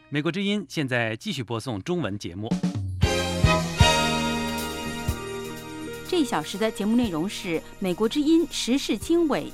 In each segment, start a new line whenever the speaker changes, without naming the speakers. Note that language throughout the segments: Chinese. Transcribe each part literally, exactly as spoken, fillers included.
美国之音现在继续播送中文节目。
这一小时的节目内容是美国之音时事经纬。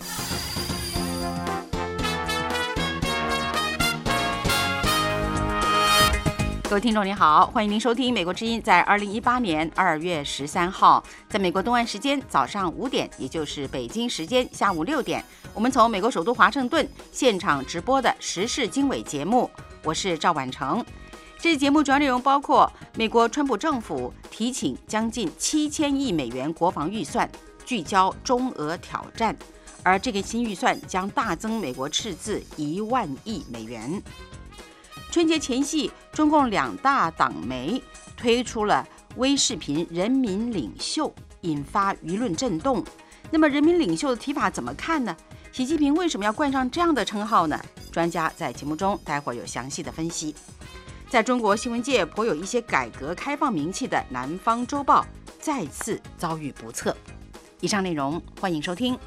各位听众您好，欢迎您收听美国之音在二零一八年二月十三号，在美国东岸时间早上五点，也就是北京时间下午六点，我们从美国首都华盛顿现场直播的时事经纬节目，我是赵婉成。这期节目主要内容包括美国川普政府提请将近七千亿美元国防预算，聚焦中俄挑战，而这个新预算将大增美国赤字一万亿美元。春节前夕，中共两大党媒推出了微视频人民领袖，引发舆论震动。那么人民领袖的提法怎么看呢？习近平为什么要冠上这样的称号呢？专家在节目中待会儿有详细的分析。在中国新闻界颇有一些改革开放名气的《南方周报》再次遭遇不测。以上内容欢迎收听。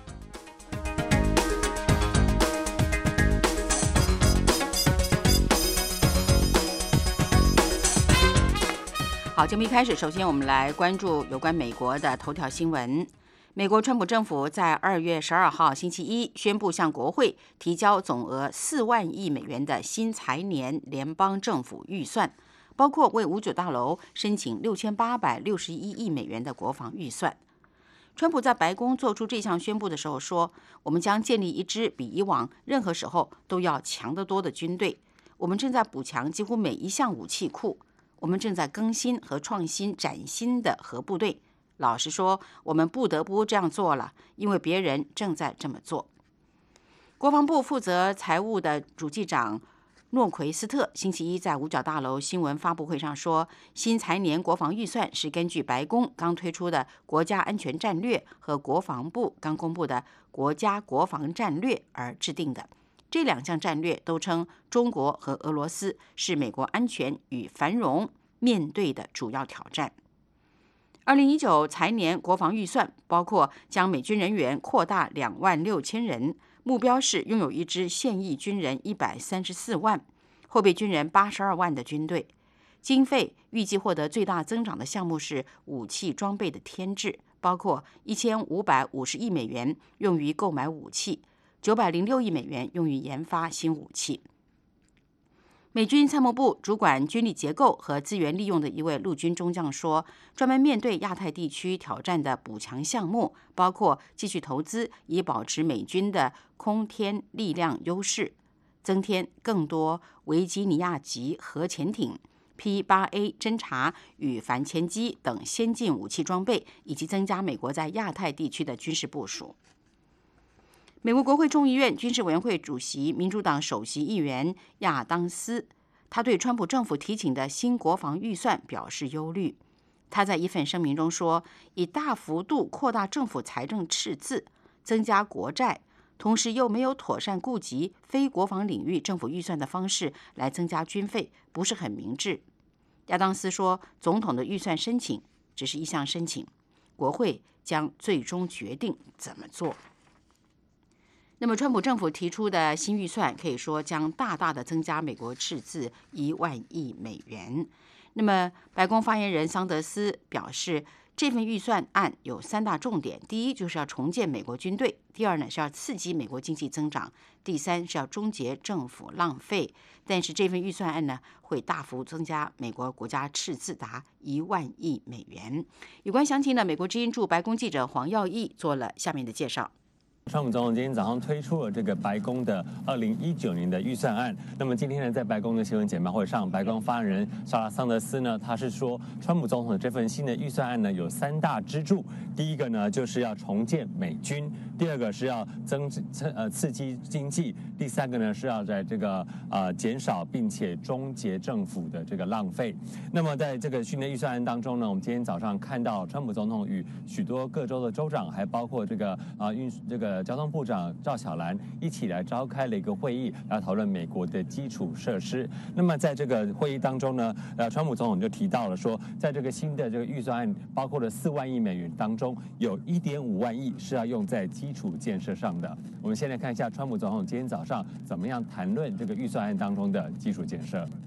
好，节目一开始，首先我们来关注有关美国的头条新闻。美国川普政府在二月十二号星期一宣布向国会提交总额四万亿美元的新财年联邦政府预算，包括为五角大楼申请六千八百六十一亿美元的国防预算。川普在白宫做出这项宣布的时候说：“我们将建立一支比以往任何时候都要强得多的军队。我们正在补强几乎每一项武器库。我们正在更新和创新崭新的核部队。老实说，我们不得不这样做了，因为别人正在这么做。”国防部负责财务的主计长诺奎斯特星期一在五角大楼新闻发布会上说，新财年国防预算是根据白宫刚推出的国家安全战略和国防部刚公布的国家国防战略而制定的。这两项战略都称中国和俄罗斯是美国安全与繁荣面对的主要挑战。二零一九财年国防预算包括将美军人员扩大两万六千人，目标是拥有一支现役军人一百三十四万、后备军人八十二万的军队。经费预计获得最大增长的项目是武器装备的添置，包括一千五百五十亿美元用于购买武器，九百零六亿美元用于研发新武器。美军参谋部主管军力结构和资源利用的一位陆军中将说，专门面对亚太地区挑战的补强项目包括继续投资以保持美军的空天力量优势，增添更多维吉尼亚级核潜艇、P 八 A 侦察与反潜机等先进武器装备，以及增加美国在亚太地区的军事部署。美国国会众议院军事委员会主席、民主党首席议员亚当斯，他对川普政府提请的新国防预算表示忧虑。他在一份声明中说，以大幅度扩大政府财政赤字、增加国债，同时又没有妥善顾及非国防领域政府预算的方式来增加军费，不是很明智。亚当斯说，总统的预算申请只是一项申请，国会将最终决定怎么做。那么，川普政府提出的新预算可以说将大大的增加美国赤字一万亿美元。那么，白宫发言人桑德斯表示，这份预算案有三大重点：第一，就是要重建美国军队；第二呢，是要刺激美国经济增长；第三，是要终结政府浪费。但是，这份预算案呢，会大幅增加美国国家赤字达一万亿美元。有关详情呢，美国之音驻白宫记者黄耀义做了下面的介绍。
川普总统今天早上推出了这个白宫的二零一九年的预算案。那么今天呢，在白宫的新闻简报会上，白宫发言人莎拉桑德斯呢，他是说，川普总统的这份新的预算案呢，有三大支柱。第一个呢，就是要重建美军；第二个是要增呃刺激经济；第三个呢，是要在这个呃减少并且终结政府的这个浪费。那么在这个新的预算案当中呢，我们今天早上看到川普总统与许多各州的州长，还包括这个啊运这个。交通部长赵小兰一起来召开了一个会议，来讨论美国的基础设施。那么在这个会议当中呢，呃，川普总统就提到了说，在这个新的这个预算案包括了四万亿美元当中，有一点五万亿是要用在基础建设上的。我们先来看一下川普总统今天早上怎么样谈论这个预算案当中的基础建设。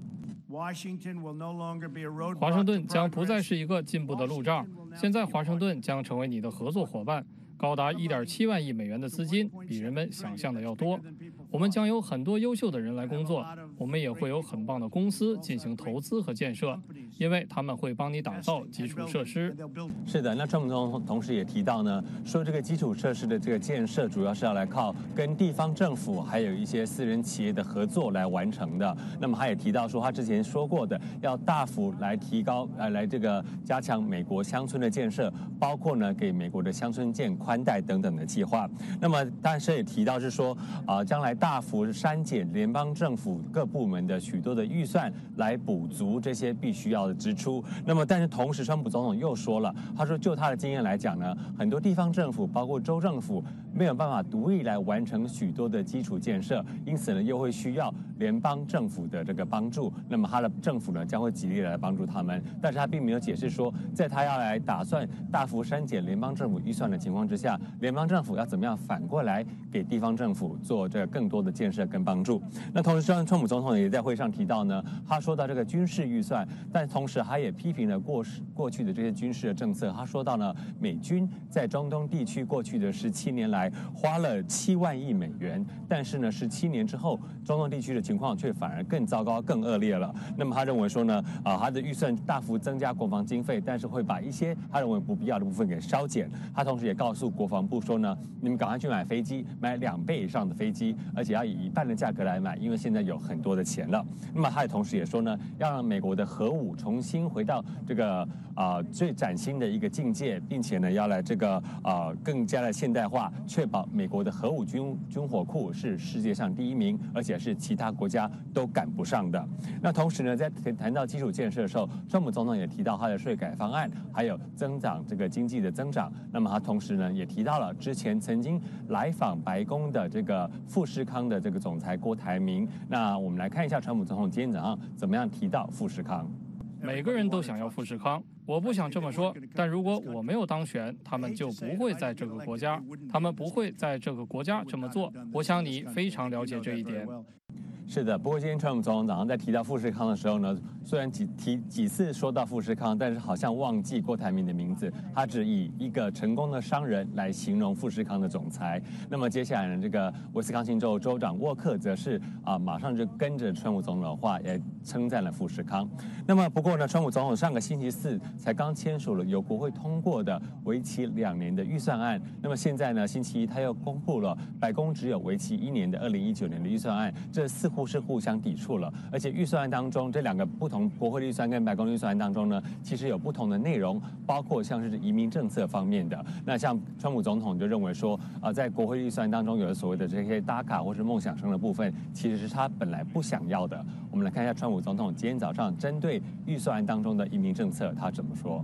华盛顿将不再是一个进步的路障，现在华盛顿将成为你的合作伙伴。高达 一点七万亿美元的资金，比人们想象的要多。我们将有很多优秀的人来工作，我们也会有很棒的公司进行投资和建设，因为他们会帮你打造基础设施。
是的，那川普总统同时也提到呢，说这个基础设施的这个建设主要是要来靠跟地方政府还有一些私人企业的合作来完成的。那么他也提到说，他之前说过的，要大幅来提高呃来这个加强美国乡村的建设，包括呢给美国的乡村建宽带等等的计划。那么但是也提到是说啊、呃，将来大幅删减联邦政府各部门的许多的预算，来补足这些必须要的支出。那么但是同时，川普总统又说了，他说就他的经验来讲呢，很多地方政府包括州政府没有办法独立来完成许多的基础建设，因此呢又会需要联邦政府的这个帮助。那么他的政府呢将会极力来帮助他们，但是他并没有解释说，在他要来打算大幅删减联邦政府预算的情况之下，联邦政府要怎么样反过来给地方政府做这个更多的建设跟帮助。那同时，川普总统也在会上提到呢，他说到这个军事预算，但同时他也批评了过过去的这些军事的政策。他说到呢，美军在中东地区过去的十七年来花了七万亿美元，但是呢，十七年之后，中东地区的情况却反而更糟糕、更恶劣了。那么他认为说呢，啊，他的预算大幅增加国防经费，但是会把一些他认为不必要的部分给削减。他同时也告诉国防部说呢，你们赶快去买飞机，买两倍以上的飞机，而且要以一半的价格来买，因为现在有很多的钱了。那么他也同时也说呢，要让美国的核武重新回到这个啊、呃、最崭新的一个境界，并且呢要来这个啊、呃、更加的现代化，确保美国的核武军军火库是世界上第一名，而且是其他国家都赶不上的。那同时呢，在谈到基础建设的时候，川普总统也提到他的税改方案，还有增长这个经济的增长。那么他同时呢也提到了之前曾经来访白宫的这个富士康的这个总裁郭台铭。那我们来看一下川普总统今天早上怎么样提到富士康。
每个人都想要富士康，我不想这么说，但如果我没有当选，他们就不会在这个国家，他们不会在这个国家这么做。我想你非常了解这一点。
是的，不过今天川普总统早上在提到富士康的时候呢，虽然几提几次说到富士康，但是好像忘记郭台铭的名字，他只以一个成功的商人来形容富士康的总裁。那么接下来呢，这个威斯康星州州长沃克则是啊，马上就跟着川普总统的话，也称赞了富士康。那么不过呢，川普总统上个星期四才刚签署了由国会通过的为期两年的预算案。那么现在呢，星期一他又公布了白宫只有为期一年的二零一九年的预算案，这似乎是互相抵触了。而且预算案当中，这两个不同国会的预算跟白宫的预算案当中呢，其实有不同的内容，包括像是移民政策方面的。那像川普总统就认为说，啊、呃，在国会预算当中有所谓的这些打卡或是梦想生的部分，其实是他本来不想要的。我们来看一下川普总统今天早上针对预算案当中的移民政策，他怎么说。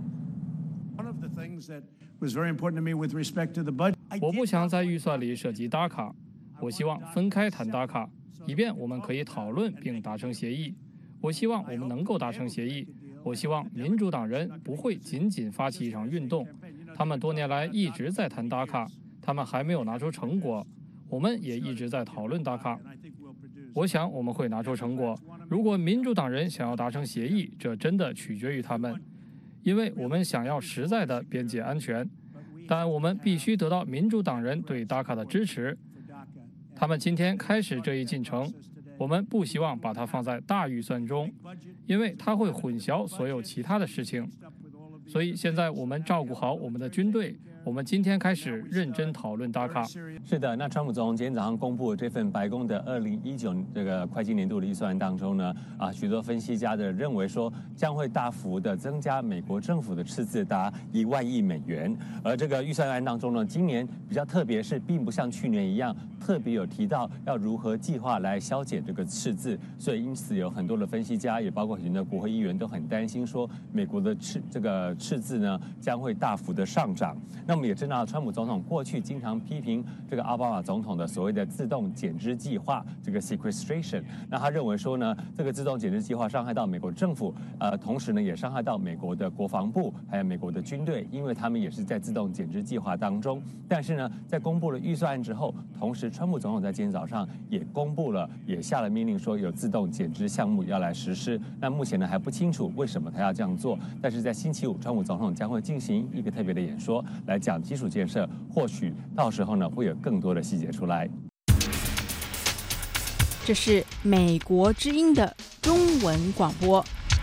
我不想在预算里涉及打卡，我希望分开谈打卡，以便我们可以讨论并达成协议。我希望我们能够达成协议。我希望民主党人不会仅仅发起一场运动，他们多年来一直在谈打卡，他们还没有拿出成果。我们也一直在讨论打卡。我想我们会拿出成果。如果民主党人想要达成协议，这真的取决于他们，因为我们想要实在的边界安全，但我们必须得到民主党人对打卡的支持。他们今天开始这一进程，我们不希望把它放在大预算中，因为它会混淆所有其他的事情。所以现在我们照顾好我们的军队，我们今天开始认真讨论打卡。
是的，那川普总统今天早上公布的这份白宫的二零一九这个会计年度的预算案当中呢，啊，许多分析家的认为说将会大幅的增加美国政府的赤字达一万亿美元。而这个预算案当中呢，今年比较特别是，并不像去年一样特别有提到要如何计划来削减这个赤字，所以因此有很多的分析家，也包括很多国会议员都很担心说，美国的赤这个赤字呢将会大幅的上涨。那么也知道，川普总统过去经常批评这个奥巴马总统的所谓的自动减资计划，这个 sequestration。那他认为说呢，这个自动减资计划伤害到美国政府，呃，同时呢也伤害到美国的国防部还有美国的军队，因为他们也是在自动减资计划当中。但是呢，在公布了预算案之后，同时川普总统在今天早上也公布了，也下了命令说有自动减资项目要来实施。那目前呢还不清楚为什么他要这样做，但是在星期五，川普总统将会进行一个特别的演说，来讲基础建设，或许到时候呢会有更多的细节出来。
这是美国之音的中文广播。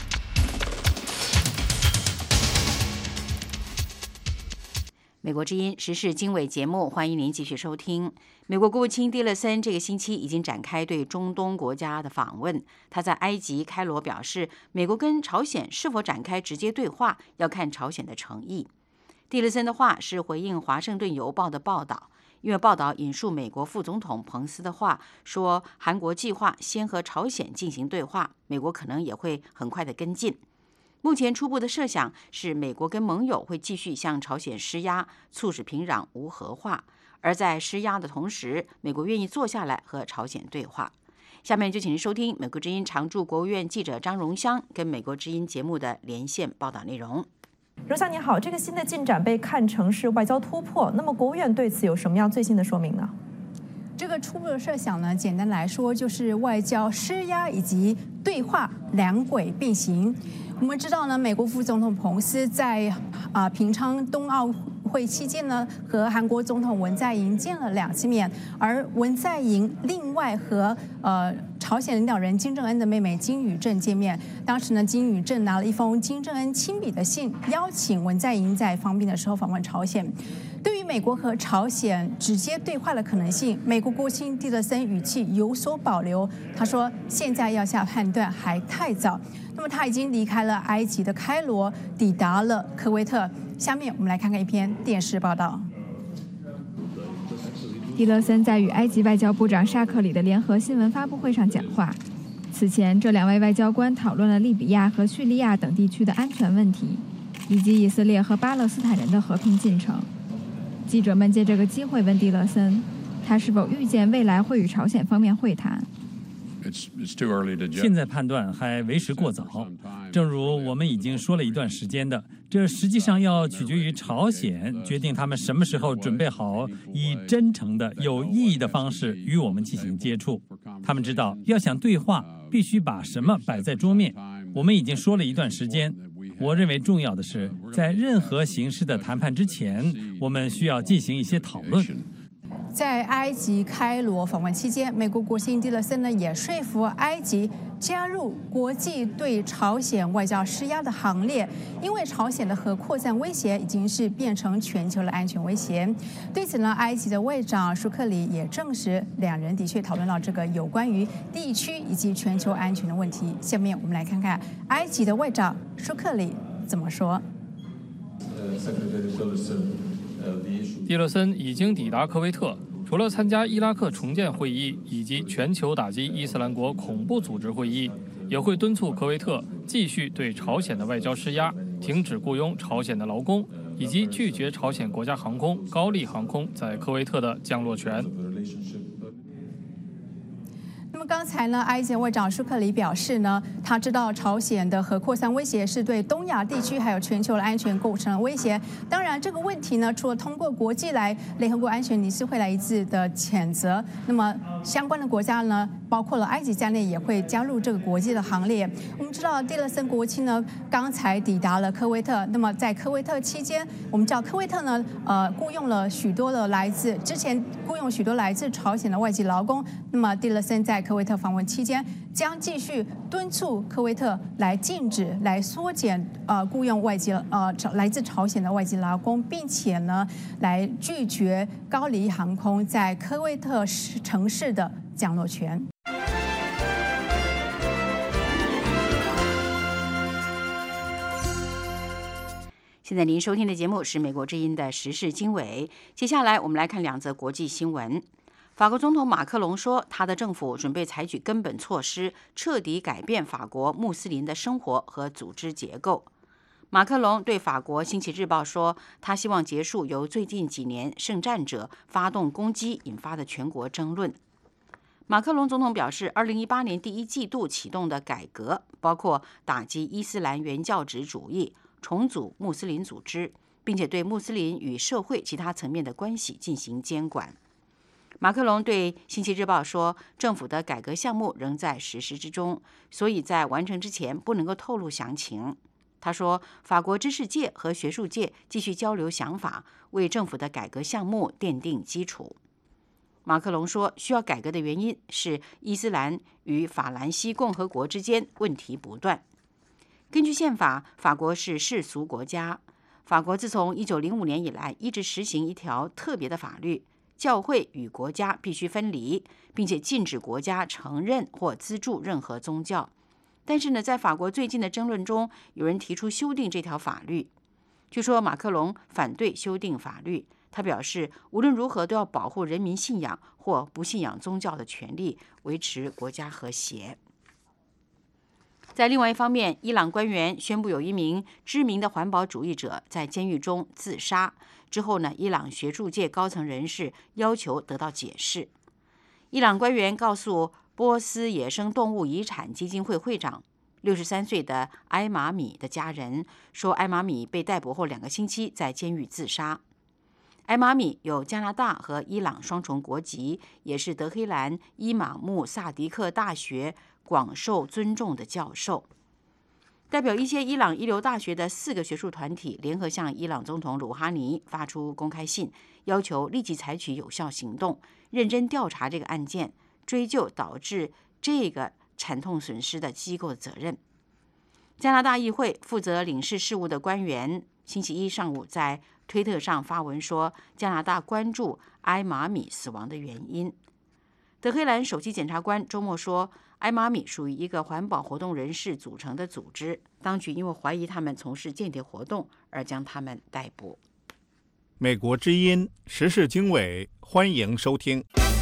美国之音时事经纬节目，欢迎您继续收听。美国国务卿蒂勒森这个星期已经展开对中东国家的访问。他在埃及开罗表示，美国跟朝鲜是否展开直接对话，要看朝鲜的诚意。蒂勒森的话是回应《华盛顿邮报》的报道，因为报道引述美国副总统彭斯的话，说韩国计划先和朝鲜进行对话，美国可能也会很快的跟进。目前初步的设想是，美国跟盟友会继续向朝鲜施压，促使平壤无核化。而在施压的同时，美国愿意坐下来和朝鲜对话。下面就请您收听美国之音常驻国务院记者张荣香跟美国之音节目的连线报道内容。
荣香你好，这个新的进展被看成是外交突破，那么国务院对此有什么样最新的说明呢？
这个初步的设想呢，简单来说就是外交施压以及对话两轨并行。我们知道呢，美国副总统彭斯在啊、呃、平昌冬奥会期间呢，和韩国总统文在寅见了两次面，而文在寅另外和呃朝鲜领导人金正恩的妹妹金宇镇见面。当时呢，金宇镇拿了一封金正恩亲笔的信，邀请文在寅在方便的时候访问朝鲜。对于美国和朝鲜直接对话的可能性，美国国务卿蒂勒森语气有所保留。他说，现在要下判断还太早。那么他已经离开了埃及的开罗，抵达了科威特。下面我们来看看一篇电视报道。
蒂勒森在与埃及外交部长沙克里的联合新闻发布会上讲话。此前，这两位外交官讨论了利比亚和叙利亚等地区的安全问题，以及以色列和巴勒斯坦人的和平进程。记者们借这个机会问蒂勒森，他是否预见未来会与朝鲜方面会谈。
现在判断还为时过早，正如我们已经说了一段时间的，这实际上要取决于朝鲜决定他们什么时候准备好以真诚的、有意义的方式与我们进行接触。他们知道，要想对话，必须把什么摆在桌面。我们已经说了一段时间。我认为重要的是，在任何形式的谈判之前，我们需要进行一些讨论。
在埃及开罗访问期间，美国国务卿蒂勒森呢也说服埃及加入国际对朝鲜外交施压的行列，因为朝鲜的核扩散威胁已经是变成全球的安全威胁。对此呢，埃及的外长舒克里也证实，两人的确讨论到这个有关于地区以及全球安全的问题。下面我们来看看埃及的外长舒克里怎么说。
蒂勒森已经抵达科威特，除了参加伊拉克重建会议以及全球打击伊斯兰国恐怖组织会议，也会敦促科威特继续对朝鲜的外交施压，停止雇佣朝鲜的劳工，以及拒绝朝鲜国家航空高丽航空在科威特的降落权。
那么刚才呢，埃及外长舒克里表示呢，他知道朝鲜的核扩散威胁是对东亚地区还有全球的安全构成了威胁。当然，这个问题呢，除了通过国际来联合国安全理事会来一致的谴责，那么相关的国家呢，包括了埃及在内，也会加入这个国际的行列。我们知道，蒂勒森国务卿呢，刚才抵达了科威特。那么在科威特期间，我们知道科威特呢，呃，雇佣了许多的来自之前雇佣许多来自朝鲜的外籍劳工。那么蒂勒森在科威特访问期间，将继续敦促科威特来禁止、来缩减呃雇佣外籍呃来自朝鲜的外籍劳工，并且呢，来拒绝高丽航空在科威特城市的降落权。
现在您收听的节目是美国之音的时事经纬。接下来我们来看两则国际新闻。法国总统马克龙说，他的政府准备采取根本措施，彻底改变法国穆斯林的生活和组织结构。 马克龙对法国《星期日报》说，他希望结束由最近几年圣战者发动攻击引发的全国争论。马克龙总统表示，二零一八年第一季度启动的改革包括打击伊斯兰原教旨主义、重组穆斯林组织，并且对穆斯林与社会其他层面的关系进行监管。马克龙对《星期日报》说，政府的改革项目仍在实施之中，所以在完成之前不能够透露详情。他说，法国知识界和学术界继续交流想法，为政府的改革项目奠定基础。马克龙说，需要改革的原因是伊斯兰与法兰西共和国之间问题不断。根据宪法，法国是世俗国家。法国自从一九零五年以来一直实行一条特别的法律，教会与国家必须分离，并且禁止国家承认或资助任何宗教。但是呢，在法国最近的争论中，有人提出修订这条法律。据说马克龙反对修订法律，他表示无论如何都要保护人民信仰或不信仰宗教的权利，维持国家和谐。在另外一方面，伊朗官员宣布有一名知名的环保主义者在监狱中自杀。之后呢，伊朗学术界高层人士要求得到解释。伊朗官员告诉波斯野生动物遗产基金会会长六十三岁的埃马米的家人说，埃马米被逮捕后两个星期在监狱自杀。埃马米有加拿大和伊朗双重国籍，也是德黑兰伊玛目萨迪克大学广受尊重的教授。代表一些伊朗一流大学的四个学术团体联合向伊朗总统鲁哈尼发出公开信，要求立即采取有效行动，认真调查这个案件，追究导致这个惨痛损失的机构的责任。加拿大议会负责领事事务的官员星期一上午在推特上发文说，加拿大关注埃马米死亡的原因。德黑兰首席检察官周末说，埃马米属于一个环保活动人士组成的组织，当局因为怀疑他们从事间谍活动而将他们逮捕。
美国之音时事经纬，欢迎收听。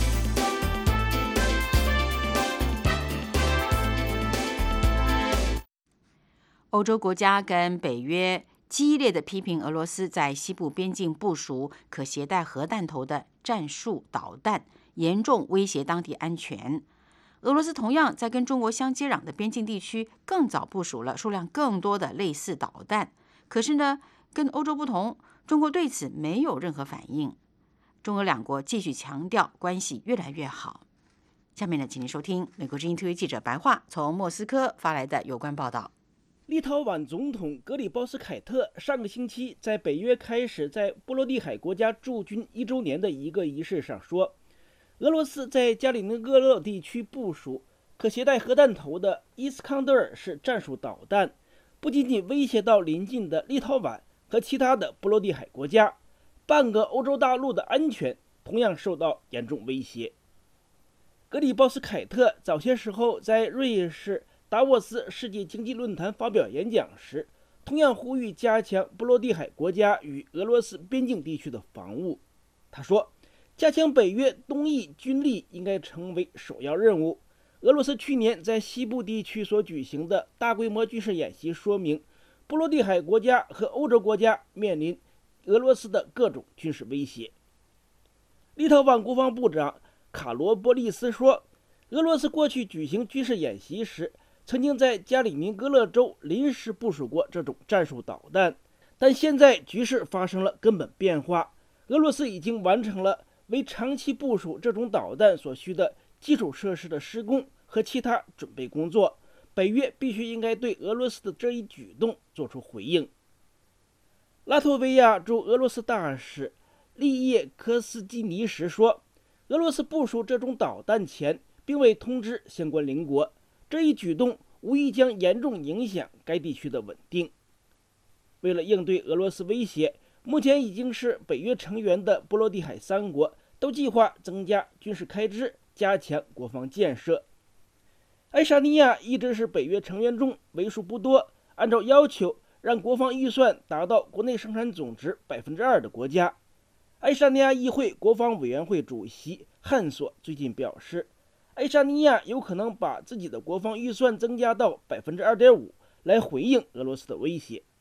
欧洲国家跟北约激烈的批评俄罗斯在西部边境部署可携带核弹头的战术导弹，严重威胁当地安全。俄罗斯同样在跟中国相接壤的边境地区更早部署了数量更多的类似导弹，可是呢，跟欧洲不同，中国对此没有任何反应。中俄两国继续强调关系越来越好。下面呢，请您收听美国之音 T V 记者白桦从莫斯科发来的有关报道。
立陶宛总统格里鲍斯凯特上个星期在北约开始在波罗的海国家驻军一周年的一个仪式上说，俄罗斯在加里宁格勒地区部署可携带核弹头的伊斯康德尔式战术导弹，不仅仅威胁到邻近的立陶宛和其他的波罗的海国家，半个欧洲大陆的安全同样受到严重威胁。格里鲍斯凯特早些时候在瑞士达沃斯世界经济论坛发表演讲时，同样呼吁加强波罗的海国家与俄罗斯边境地区的防务。他说，加强北约东翼军力应该成为首要任务。俄罗斯去年在西部地区所举行的大规模军事演习说明，波罗的海国家和欧洲国家面临俄罗斯的各种军事威胁。立陶宛国防部长卡罗波利斯说，俄罗斯过去举行军事演习时曾经在加里宁格勒州临时部署过这种战术导弹，但现在局势发生了根本变化。俄罗斯已经完成了为长期部署这种导弹所需的基础设施的施工和其他准备工作，北约必须应该对俄罗斯的这一举动做出回应。拉脱维亚驻俄罗斯大使利叶科斯基尼什说，俄罗斯部署这种导弹前并未通知相关邻国，这一举动无疑将严重影响该地区的稳定。为了应对俄罗斯威胁，目前已经是北约成员的波罗的海三国都计划增加军事开支，加强国防建设。爱沙尼亚一直是北约成员中为数不多按照要求让国防预算达到国内生产总值百分之二的国家。爱沙尼亚议会国防委员会主席汉索最近表示，爱沙尼亚有可能把自己的国防预算增加到百分之二点五，来回应俄罗斯的威胁。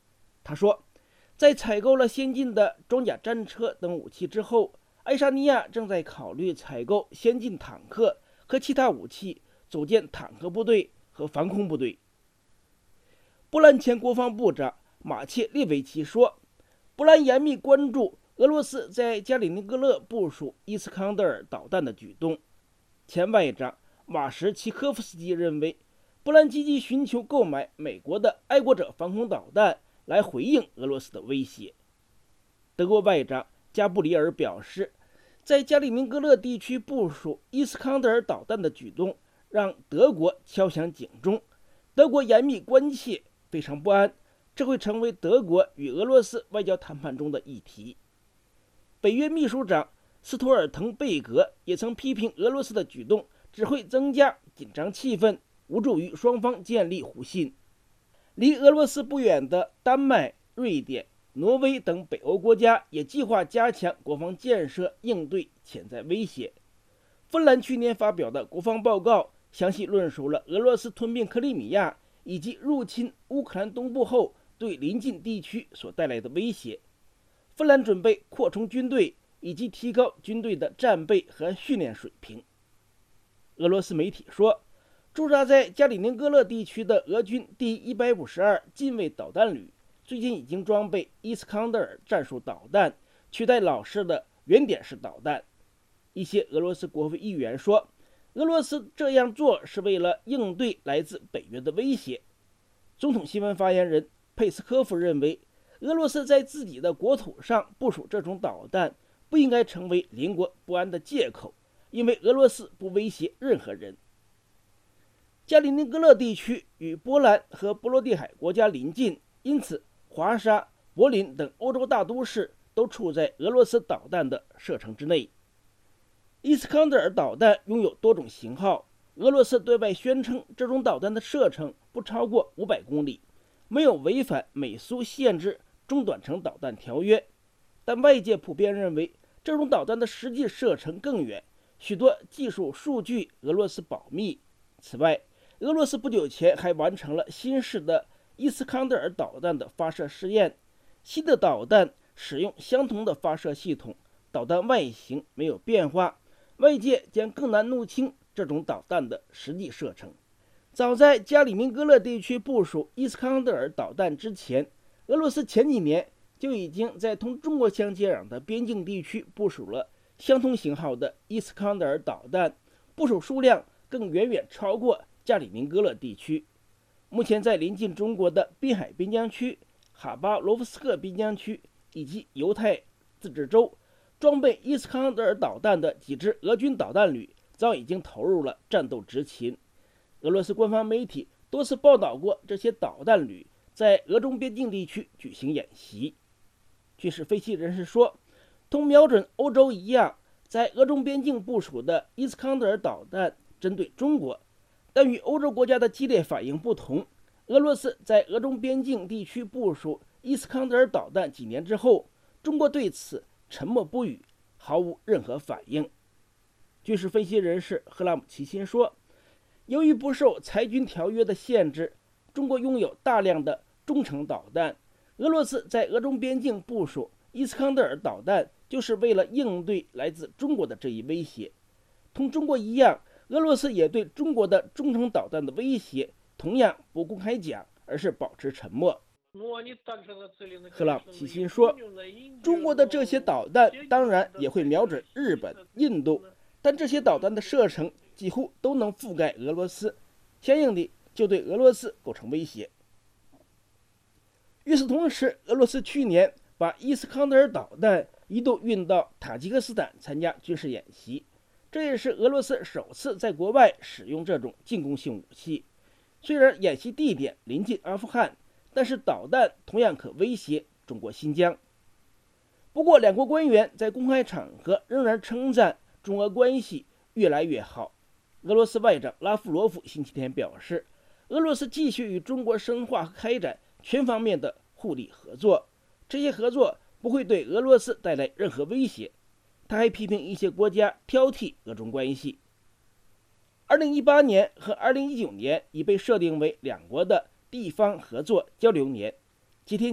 他说，在采购了先进的装甲战车等武器之后，爱沙尼亚正在考虑采购先进坦克和其他武器，组建坦克部队和防空部队。波兰前国防部长马切列维奇说，波兰严密关注俄罗斯在加里宁格勒部署伊斯康德尔导弹的举动。前外长马什奇科夫斯基认为，波兰积极寻求购买美国的爱国者防空导弹来回应俄罗斯的威胁。德国外长加布里尔表示，在加里宁格勒地区部署伊斯康德尔导弹的举动让德国敲响警钟，德国严密关切，非常不安，这会成为德国与俄罗斯外交谈判中的议题。北约秘书长斯托尔滕贝格也曾批评俄罗斯的举动只会增加紧张气氛，无助于双方建立互信。离俄罗斯不远的丹麦、瑞典、挪威等北欧国家也计划加强国防建设，应对潜在威胁。芬兰去年发表的国防报告详细论述了俄罗斯吞并克里米亚以及入侵乌克兰东部后对邻近地区所带来的威胁。芬兰准备扩充军队以及提高军队的战备和训练水平。俄罗斯媒体说，驻扎在加里宁格勒地区的俄军第一百五十二近卫导弹旅最近已经装备伊斯康德尔战术导弹，取代老式的圆点式导弹。一些俄罗斯国会议员说，俄罗斯这样做是为了应对来自北约的威胁。总统新闻发言人佩斯科夫认为，俄罗斯在自己的国土上部署这种导弹不应该成为邻国不安的借口，因为俄罗斯不威胁任何人。加里宁格勒地区与波兰和波罗的海国家邻近，因此华沙、柏林等欧洲大都市都处在俄罗斯导弹的射程之内。伊斯康德尔导弹拥有多种型号，俄罗斯对外宣称这种导弹的射程不超过五百公里，没有违反美苏限制中短程导弹条约，但外界普遍认为这种导弹的实际射程更远，许多技术数据俄罗斯保密。此外，俄罗斯不久前还完成了新式的伊斯康德尔导弹的发射试验，新的导弹使用相同的发射系统，导弹外形没有变化，外界将更难弄清这种导弹的实际射程。早在加里宁格勒地区部署伊斯康德尔导弹之前，俄罗斯前几年就已经在同中国相接壤的边境地区部署了相同型号的伊斯康德尔导弹，部署数量更远远超过加里宁格勒地区。目前在临近中国的滨海边疆区、哈巴罗夫斯克边疆区以及犹太自治州，装备伊斯康德尔导弹的几支俄军导弹旅早已经投入了战斗执勤。俄罗斯官方媒体多次报道过这些导弹旅在俄中边境地区举行演习。军事分析人士说，同瞄准欧洲一样，在俄中边境部署的伊斯康德尔导弹针对中国，但与欧洲国家的激烈反应不同，俄罗斯在俄中边境地区部署伊斯康德尔导弹几年之后，中国对此沉默不语，毫无任何反应。军事分析人士赫拉姆齐钦说，由于不受裁军条约的限制，中国拥有大量的中程导弹，俄罗斯在俄中边境部署伊斯康德尔导弹就是为了应对来自中国的这一威胁。同中国一样，俄罗斯也对中国的中程导弹的威胁同样不公开讲，而是保持沉默。赫拉姆齐钦说，中国的这些导弹当然也会瞄准日本、印度，但这些导弹的射程几乎都能覆盖俄罗斯，相应的就对俄罗斯构成威胁。与此同时，俄罗斯去年把伊斯康德尔导弹一度运到塔吉克斯坦参加军事演习，这也是俄罗斯首次在国外使用这种进攻性武器。虽然演习地点临近阿富汗，但是导弹同样可威胁中国新疆。不过，两国官员在公开场合仍然称赞中俄关系越来越好。俄罗斯外长拉夫罗夫星期天表示，俄罗斯继续与中国深化和开展全方面的互利合作，这些合作不会对俄罗斯带来任何威胁。他还批评一些国家挑剔俄中关系。二零一八年和二零一九年已被设定为两国的地方合作交流年。几天前，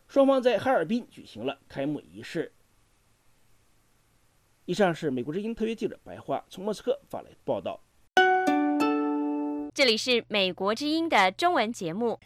双方在哈尔滨举行了开幕仪式。以上是美国之音特约记者白桦从莫斯科发来的报道。
这里是美国之音的中文节目。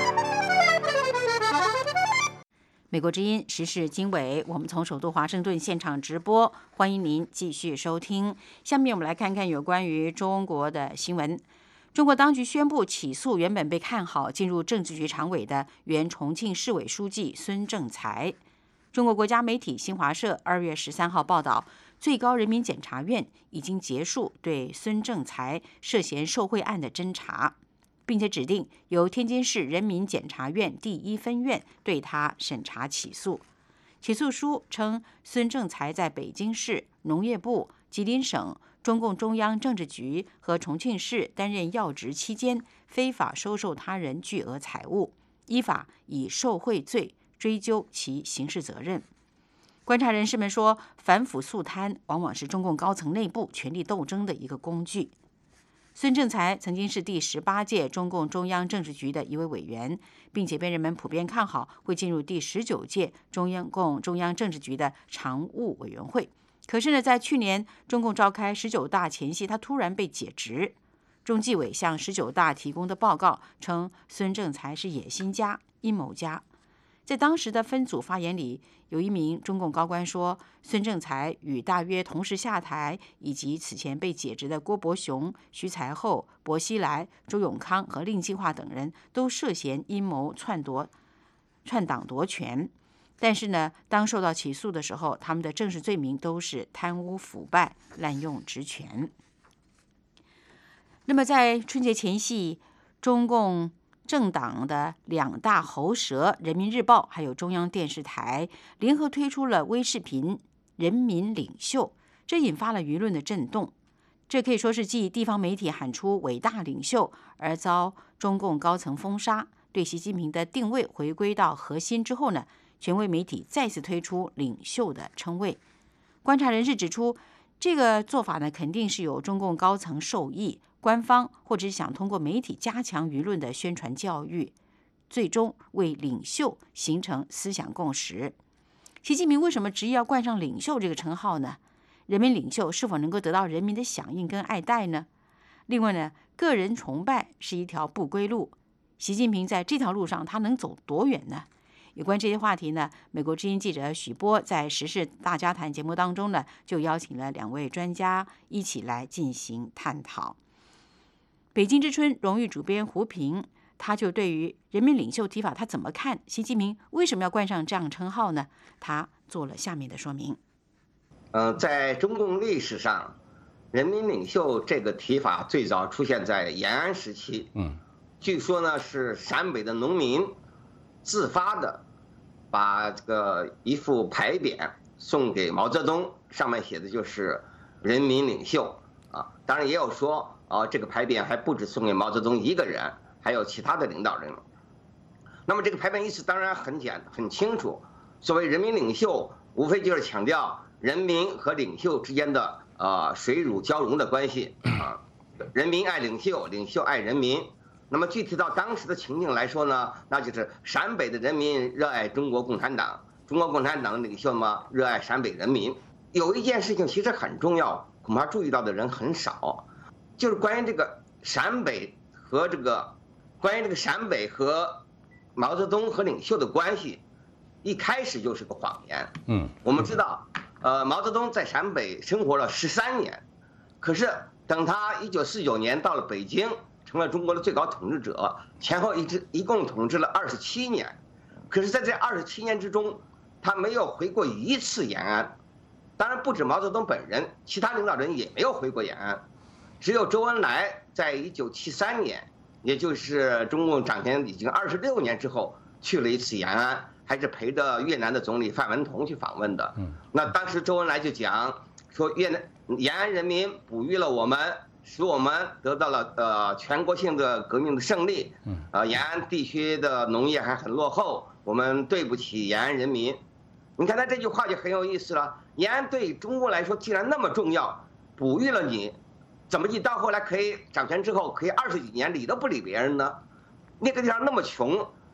美国之音时事经纬，我们从首都华盛顿现场直播，欢迎您继续收听。下面我们来看看有关于中国的新闻。中国当局宣布起诉原本被看好进入政治局常委的原重庆市委书记孙政才。中国国家媒体新华社二月十三号报道，最高人民检察院已经结束对孙政才涉嫌受贿案的侦查，并且指定由天津市人民检察院第一分院对他审查起诉。起诉书称，孙政才在北京市农业部、吉林省中共中央政治局和重庆市担任要职期间，非法收受他人巨额财物，依法以受贿罪追究其刑事责任。观察人士们说，反腐肃贪往往是中共高层内部权力斗争的一个工具。孙政才曾经是第十八届中共中央政治局的一位委员，并且被人们普遍看好会进入第十九届中央共中央政治局的常务委员会。可是呢，在去年中共召开十九大前夕，他突然被解职。中纪委向十九大提供的报告称，孙政才是野心家、阴谋家。在当时的分组发言里，有一名中共高官说，孙政才与大约同时下台以及此前被解职的郭伯雄、徐才厚、薄熙来、周永康和令计划等人都涉嫌阴谋篡夺、篡党夺权。但是呢，当受到起诉的时候，他们的正式罪名都是贪污腐败、滥用职权。那么在春节前夕，中共政党的两大喉舌人民日报还有中央电视台联合推出了微视频人民领袖，这引发了舆论的震动。这可以说是继地方媒体喊出伟大领袖而遭中共高层封杀，对习近平的定位回归到核心之后呢，权威媒体再次推出领袖的称谓。观察人士指出，这个做法呢，肯定是有中共高层受益，官方或者是想通过媒体加强舆论的宣传教育，最终为领袖形成思想共识。习近平为什么执意要冠上领袖这个称号呢？人民领袖是否能够得到人民的响应跟爱戴呢？另外呢，个人崇拜是一条不归路，习近平在这条路上他能走多远呢？有关这些话题呢，美国之音记者许波在时事大家谈节目当中呢，就邀请了两位专家一起来进行探讨。北京之春荣誉主编胡平，他就对于人民领袖提法他怎么看，习近平为什么要冠上这样称号呢？他做了下面的说明。
呃，在中共历史上，人民领袖这个提法最早出现在延安时期。嗯，据说呢是陕北的农民自发的把这个一副牌匾送给毛泽东，上面写的就是人民领袖啊。当然也有说啊，这个牌匾还不止送给毛泽东一个人，还有其他的领导人。那么这个牌匾意思当然很简很清楚，所谓人民领袖，无非就是强调人民和领袖之间的啊水乳交融的关系啊，人民爱领袖，领袖爱人民。那么具体到当时的情境来说呢，那就是陕北的人民热爱中国共产党，中国共产党领袖嘛热爱陕北人民。有一件事情其实很重要，恐怕注意到的人很少，就是关于这个陕北和这个关于这个陕北和毛泽东和领袖的关系，一开始就是个谎言。嗯，我们知道，呃，毛泽东在陕北生活了十三年，可是等他一九四九年到了北京，成了中国的最高统治者，前后一直一共统治了二十七年，可是在这二十七年之中，他没有回过一次延安。当然不止毛泽东本人，其他领导人也没有回过延安，只有周恩来在一九七三年，也就是中共掌权已经二十六年之后，去了一次延安，还是陪着越南的总理范文同去访问的。那当时周恩来就讲说，越南延安人民哺育了我们，使我们得到了呃全国性的革命的胜利。呃，延安地区的农业还很落后，我们对不起延安人民。你看他这句话就很有意思了。延安对中国来说既然那么重要，哺育了你，怎么你到后来可以掌权之后可以二十几年理都不理别人呢？那个地方那么穷，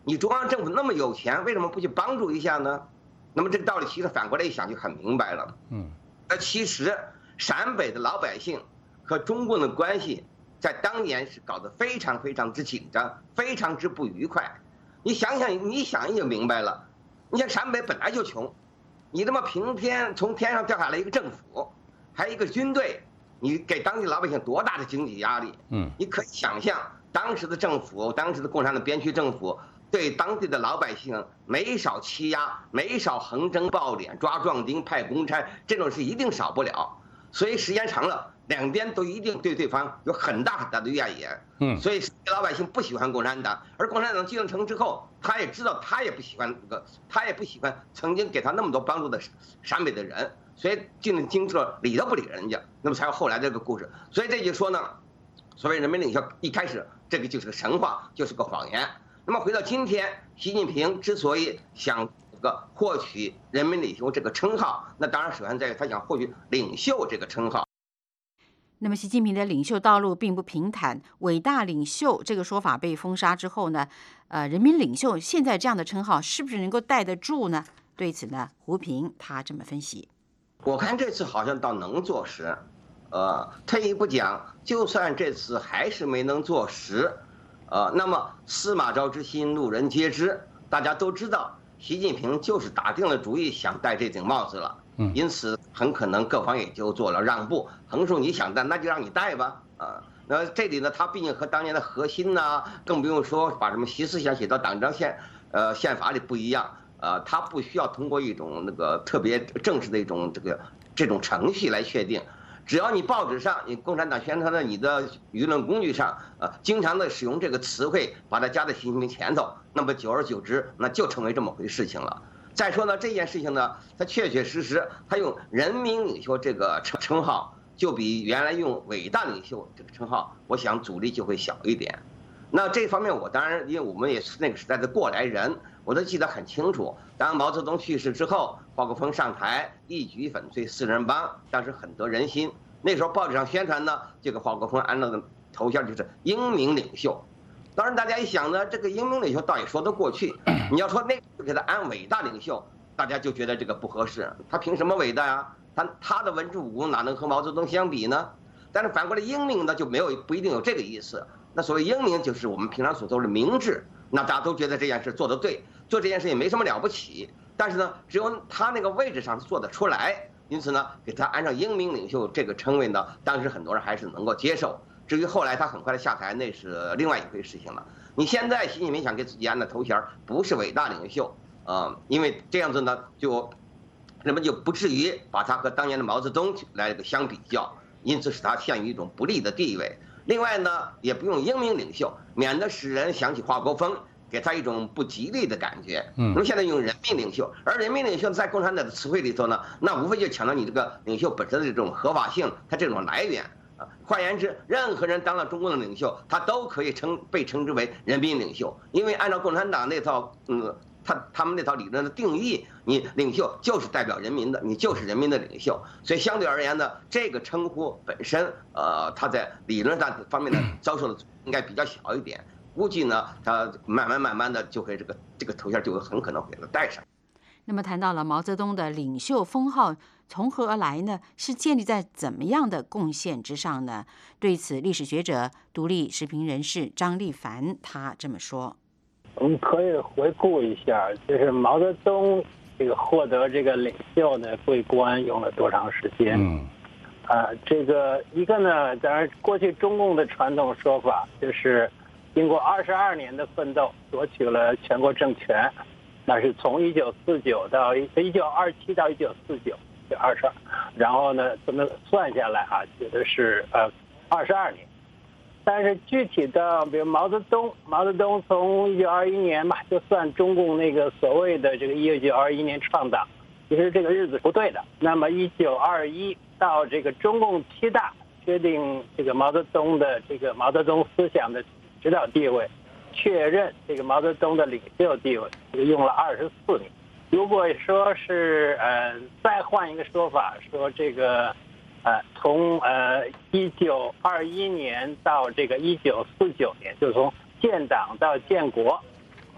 你中央政府那么有钱，为什么不去帮助一下呢？那么这个道理其实反过来一想就很明白了。嗯，那其实陕北的老百姓和中共的关系，在当年是搞得非常非常之紧张，非常之不愉快。你想想，你想一就明白了。你像陕北本来就穷，你这么平天从天上掉下来一个政府，还有一个军队，你给当地老百姓多大的经济压力？嗯，你可以想象当时的政府，当时的共产党边区政府对当地的老百姓没少欺压，没少横征暴敛、抓壮丁、派公差，这种事一定少不了。所以时间长了，两边都一定对对方有很大很大的怨言。嗯，所以老百姓不喜欢共产党，而共产党继承之后，他也知道他也不喜欢那个，他也不喜欢曾经给他那么多帮助的陕北的人，所以进京之后理都不理人家，那么才有后来这个故事。所以这就说呢，所谓人民领袖一开始这个就是个神话，就是个谎言。那么回到今天，习近平之所以想个获取人民领袖这个称号，那当然首先在于他想获取领袖这个称号。
那么习近平的领袖道路并不平坦，伟大领袖这个说法被封杀之后呢，呃，人民领袖现在这样的称号是不是能够带得住呢？对此呢，胡平他这么分析：
我看这次好像倒能坐实，呃，退一步讲，就算这次还是没能坐实，呃，那么司马昭之心，路人皆知，大家都知道，习近平就是打定了主意想戴这顶帽子了。因此，很可能各方也就做了让步。横竖你想戴，那就让你戴吧。啊，那这里呢，他毕竟和当年的核心呢，更不用说把什么习思想写到党章宪呃宪法里不一样。呃，他不需要通过一种那个特别正式的一种这个这种程序来确定。只要你报纸上，你共产党宣传的你的舆论工具上，呃，经常的使用这个词汇，把它加在习近平前头，那么久而久之，那就成为这么回事情了。再说呢，这件事情呢，它确确实实，它用人民领袖这个称称号，就比原来用伟大领袖这个称号，我想阻力就会小一点。那这方面我当然，因为我们也是那个时代的过来人，我都记得很清楚。当毛泽东去世之后，华国锋上台，一举粉碎四人帮，当时很得人心。那时候报纸上宣传呢，这个华国锋安了的头衔就是英明领袖。当然，大家一想呢，这个英明领袖倒也说得过去。你要说那个给他安伟大领袖，大家就觉得这个不合适。他凭什么伟大呀？他他的文治武功哪能和毛泽东相比呢？但是反过来，英明呢就没有不一定有这个意思。那所谓英明，就是我们平常所说的明智。那大家都觉得这件事做得对，做这件事也没什么了不起。但是呢，只有他那个位置上做得出来，因此呢，给他安上英明领袖这个称谓呢，当时很多人还是能够接受。至于后来他很快的下台，那是另外一回事情了。你现在习近平想给自己安的头衔不是伟大领袖，呃，因为这样子呢，就人们就不至于把他和当年的毛泽东来相比较，因此使他陷于一种不利的地位。另外呢，也不用英明领袖，免得使人想起华国锋，给他一种不吉利的感觉。嗯，那么现在用人民领袖，而人民领袖在共产党的词汇里头呢，那无非就强调你这个领袖本身的这种合法性，它这种来源。换言之，任何人当了中共的领袖，他都可以称被称之为人民领袖，因为按照共产党那套，嗯，他他们那套理论的定义，你领袖就是代表人民的，你就是人民的领袖。所以相对而言呢，这个称呼本身，呃，他在理论上方面呢遭受的应该比较小一点。估计呢，他慢慢慢慢的就会这个这个头衔就很可能会给他带上。
那么谈到了毛泽东的领袖封号从何而来呢？是建立在怎么样的贡献之上呢？对此，历史学者、独立时评人士张立凡他这么说：
我们可以回顾一下，就是毛泽东这个获得这个领袖的桂冠用了多长时间？嗯，啊，这个一个呢，当然过去中共的传统说法就是经过二十二年的奋斗，夺取了全国政权。那是从一九四九到一九二七到一九四九，就二十二，然后呢，这么算下来啊，觉得是呃二十二年。但是具体的，比如毛泽东，毛泽东从一九二一年嘛，就算中共那个所谓的这个一九二一年创党，其实这个日子不对的。那么一九二一到这个中共七大确定这个毛泽东的这个毛泽东思想的指导地位。确认这个毛泽东的领袖地位，这个用了二十四年。如果说是呃再换一个说法，说这个呃从呃一九二一年到这个一九四九年，就从建党到建国，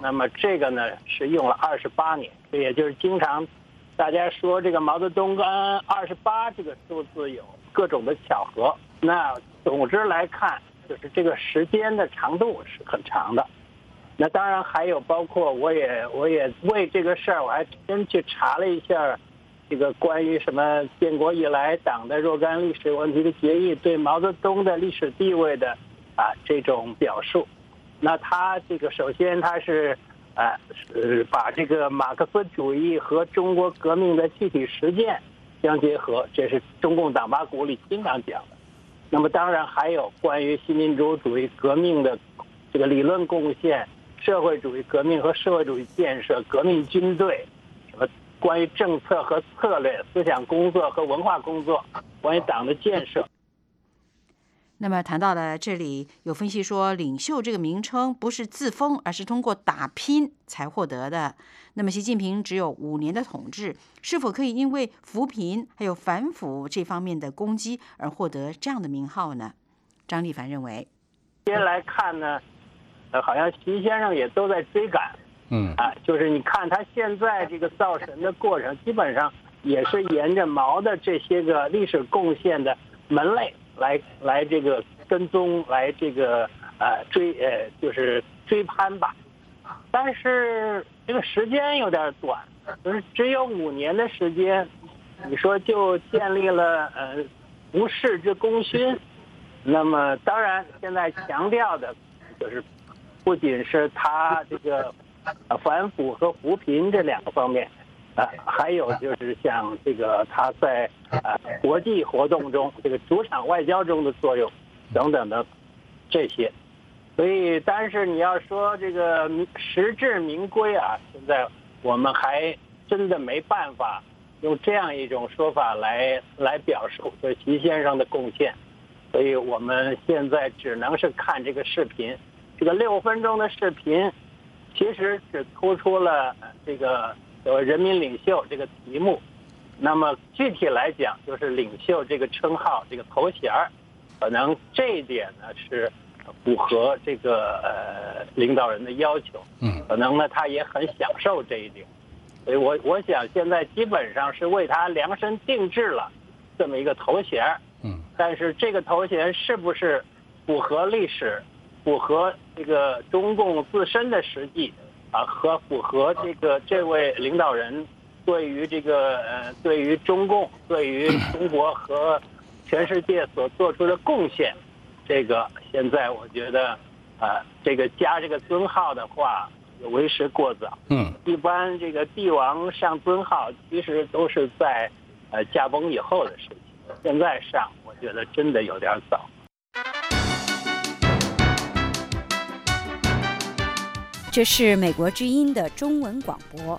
那么这个呢是用了二十八年，这也就是经常大家说这个毛泽东跟二十八这个数字有各种的巧合。那总之来看，就是这个时间的长度是很长的。那当然还有包括我也我也为这个事儿我还真去查了一下这个关于什么建国以来党的若干历史问题的决议对毛泽东的历史地位的啊这种表述。那他这个首先他是啊是把这个马克思主义和中国革命的具体实践相结合，这是中共党八股里经常讲的。那么当然还有关于新民主主义革命的这个理论贡献，社会主义革命和社会主义建设，革命军队，什么关于政策和策略、思想工作和文化工作，关于党的建设。
那么谈到了这里，有分析说，领袖这个名称不是自封，而是通过打拼才获得的。那么习近平只有五年的统治，是否可以因为扶贫还有反腐这方面的功绩而获得这样的名号呢？张立凡认为，
先来看呢，呃，好像习先生也都在追赶，嗯啊，就是你看他现在这个造神的过程，基本上也是沿着毛的这些个历史贡献的门类。来来这个跟踪，来这个呃追呃就是追攀吧，但是这个时间有点短，就是只有五年的时间，你说就建立了呃无世之功勋。那么当然现在强调的就是不仅是他这个反腐和扶贫这两个方面。呃，还有就是像这个他在呃国际活动中这个主场外交中的作用等等的这些，所以但是你要说这个实至名归啊，现在我们还真的没办法用这样一种说法来来表述对习先生的贡献，所以我们现在只能是看这个视频，这个六分钟的视频，其实只突出了这个。呃，人民领袖这个题目，那么具体来讲，就是领袖这个称号、这个头衔儿，可能这一点呢是符合这个呃领导人的要求。嗯，可能呢他也很享受这一点，所以我我想现在基本上是为他量身定制了这么一个头衔。嗯，但是这个头衔是不是符合历史、符合这个中共自身的实际？啊，和符合这个这位领导人对于这个呃，对于中共、对于中国和全世界所做出的贡献，这个现在我觉得，啊，这个加这个尊号的话，为时过早。嗯，一般这个帝王上尊号，其实都是在呃驾崩以后的事情，现在上，我觉得真的有点早。
这是美国之音的中文广播。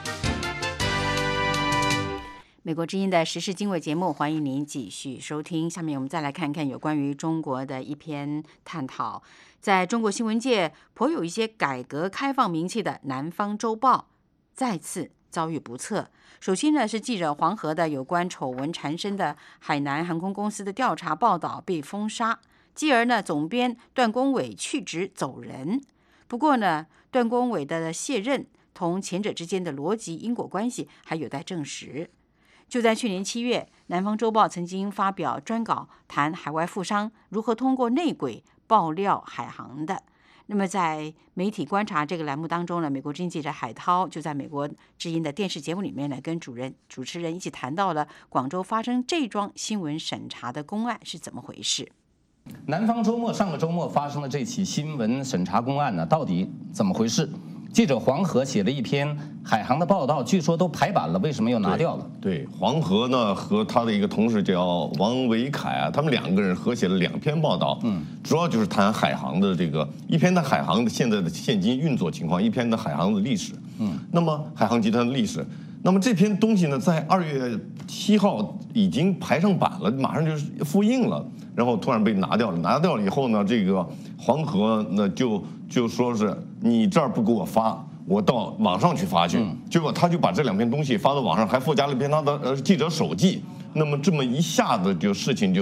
美国之音的时事经纬节目，欢迎您继续收听。下面我们再来看看有关于中国的一篇探讨。在中国新闻界颇有一些改革开放名气的《南方周报》再次遭遇不测。首先呢，是记者黄河的有关丑闻缠身的海南航空公司的调查报道被封杀，继而呢，总编段公伟去职走人。不过呢，段公伟的卸任同前者之间的逻辑因果关系还有待证实。就在去年七月，《南方周报》曾经发表专稿谈海外富商如何通过内鬼爆料海航的。那么在媒体观察这个栏目当中呢，美国之音记者海涛就在美国之音的电视节目里面呢，跟主任主持人一起谈到了广州发生这桩新闻审查的公案是怎么回事。
南方周末上个周末发生的这起新闻审查公案呢，到底怎么回事？记者黄河写了一篇海航的报道，据说都排版了，为什么又拿掉了？
对，对黄河呢和他的一个同事叫王维凯啊，他们两个人合写了两篇报道，嗯，主要就是谈海航的这个一篇的海航的现在的现金运作情况，一篇的海航的历史，嗯，那么海航集团的历史。那么这篇东西呢，在二月七号已经排上版了，马上就是复印了，然后突然被拿掉了。拿掉了以后呢，这个黄河呢就就说是你这儿不给我发，我到网上去发去。嗯、结果他就把这两篇东西发到网上，还附加了一篇他的呃记者手记。那么这么一下子就事情就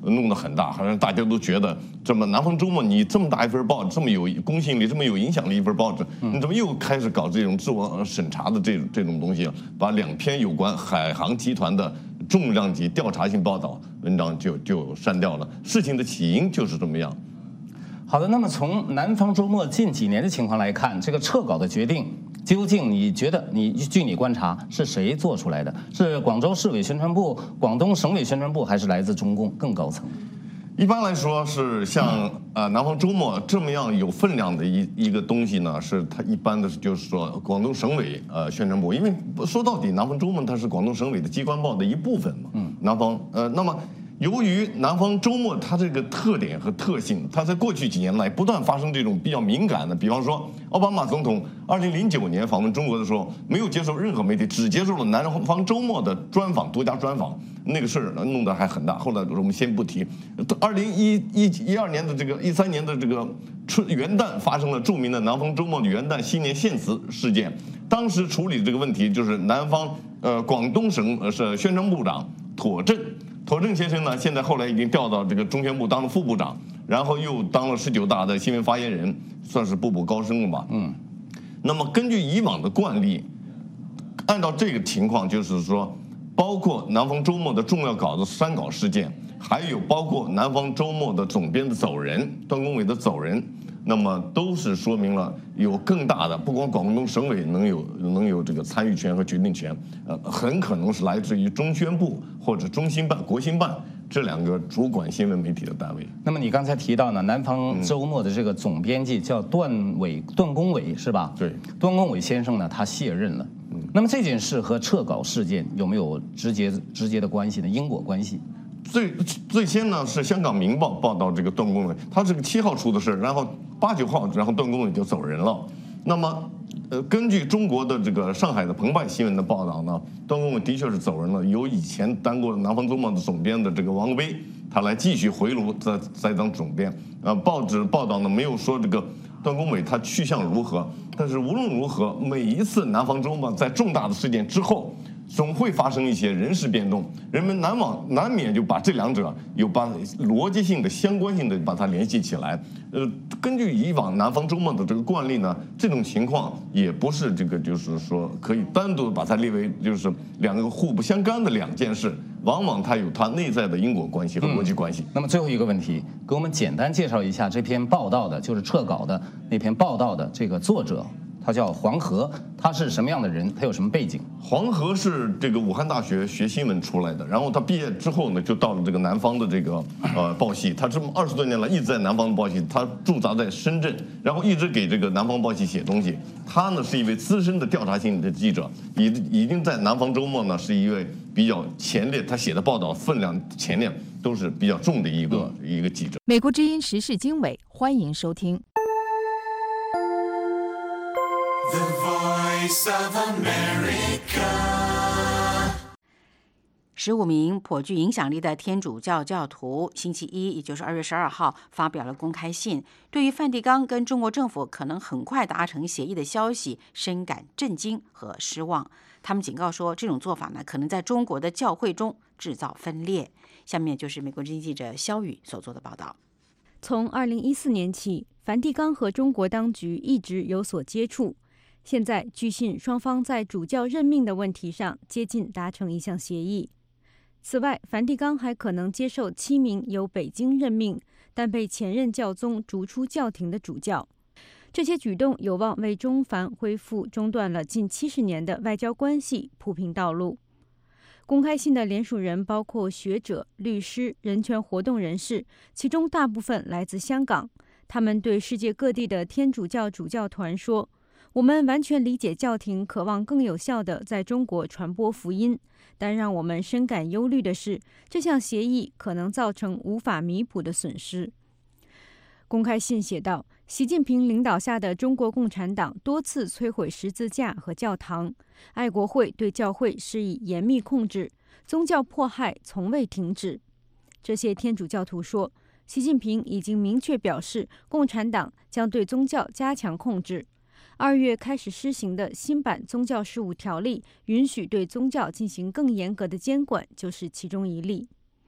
弄得很大，好像大家都觉得这么南方周末你这么大一份报纸，这么有公信力、这么有影响力一份报纸，你怎么又开始搞这种自我审查的这种这种东西了？把两篇有关海航集团的重量级调查性报道文章就就删掉了。事情的起因就是这么样。
好的，那么从南方周末近几年的情况来看，这个撤稿的决定，究竟你觉得你据你观察是谁做出来的？是广州市委宣传部、广东省委宣传部，还是来自中共更高层？
一般来说是像呃南方周末这么样有分量的一一个东西呢，是它一般的就是说广东省委呃宣传部，因为说到底南方周末它是广东省委的机关报的一部分嘛。嗯，南方呃那么。由于南方周末它这个特点和特性，它在过去几年来不断发生这种比较敏感的，比方说奥巴马总统二零零九年访问中国的时候，没有接受任何媒体，只接受了南方周末的专访，独家专访，那个事儿弄得还很大。后来我们先不提。二零一一一二年的这个一三年的这个春元旦发生了著名的南方周末的元旦新年献词事件，当时处理这个问题就是南方呃广东省呃是宣传部长妥正。妥正先生呢，现在后来已经调到这个中宣部当了副部长，然后又当了十九大的新闻发言人，算是步步高升了吧。嗯。那么根据以往的惯例，按照这个情况，就是说，包括南方周末的重要稿子删稿事件，还有包括南方周末的总编的走人，段公伟的走人，那么都是说明了有更大的，不光广东省委能有能有这个参与权和决定权，呃，很可能是来自于中宣部或者中新办、国新办这两个主管新闻媒体的单位。
那么你刚才提到呢，南方周末的这个总编辑叫段伟、段公伟是吧？
对，
段公伟先生呢，他卸任了。嗯，那么这件事和撤稿事件有没有直接直接的关系呢？因果关系？
最最先呢是香港《明报》报道这个段公伟，他是个七号出的事，然后八九号，然后段公伟就走人了。那么，呃，根据中国的这个上海的澎湃新闻的报道呢，段公伟的确是走人了，由以前当过南方周末的总编的这个王威，他来继续回炉，再再当总编。呃，报纸报道呢没有说这个段公伟他去向如何，但是无论如何，每一次南方周末在重大的事件之后，总会发生一些人事变动，人们难往难免就把这两者有把逻辑性的、相关性的把它联系起来。呃，根据以往南方周末的这个惯例呢，这种情况也不是这个就是说可以单独把它列为就是两个互不相干的两件事，往往它有它内在的因果关系和逻辑关系。
嗯、那么最后一个问题，给我们简单介绍一下这篇报道的，就是撤稿的那篇报道的这个作者。他叫黄河，他是什么样的人？他有什么背景？
黄河是这个武汉大学学新闻出来的，然后他毕业之后呢，就到了这个南方的这个呃报系。他这么二十多年来一直在南方的报系，他驻扎在深圳，然后一直给这个南方报系写东西。他呢是一位资深的调查性的记者，已已经在南方周末呢是一位比较前列，他写的报道分量前列都是比较重的一个、嗯、一个记者。
美国之音时事经纬，欢迎收听。
The Voice of America。 十五名颇具影响力的天主教教徒星期一，也就是二月十二号发表了公开信，对于梵蒂冈跟中国政府可能很快达成协议的消息深感震惊和失望。他们警告说，这种做法呢，可能在中国的教会中制造分裂。下面就是美国之音记者肖宇所做的报道。
从二零一四年起，梵蒂冈和中国当局一直有所接触。现在，据信双方在主教任命的问题上接近达成一项协议。此外，梵蒂冈还可能接受七名由北京任命但被前任教宗逐出教廷的主教。这些举动有望为中梵恢复中断了近七十年的外交关系铺平道路。公开信的联署人包括学者、律师、人权活动人士，其中大部分来自香港。他们对世界各地的天主教主教团说，我们完全理解教廷渴望更有效地在中国传播福音，但让我们深感忧虑的是，这项协议可能造成无法弥补的损失。公开信写道，习近平领导下的中国共产党多次摧毁十字架和教堂，爱国会对教会施以严密控制，宗教迫害从未停止。这些天主教徒说，习近平已经明确表示，共产党将对宗教加强控制。二月开始施行的新版宗教事务条例允许对宗教进行更严格的监管，就是其中一例。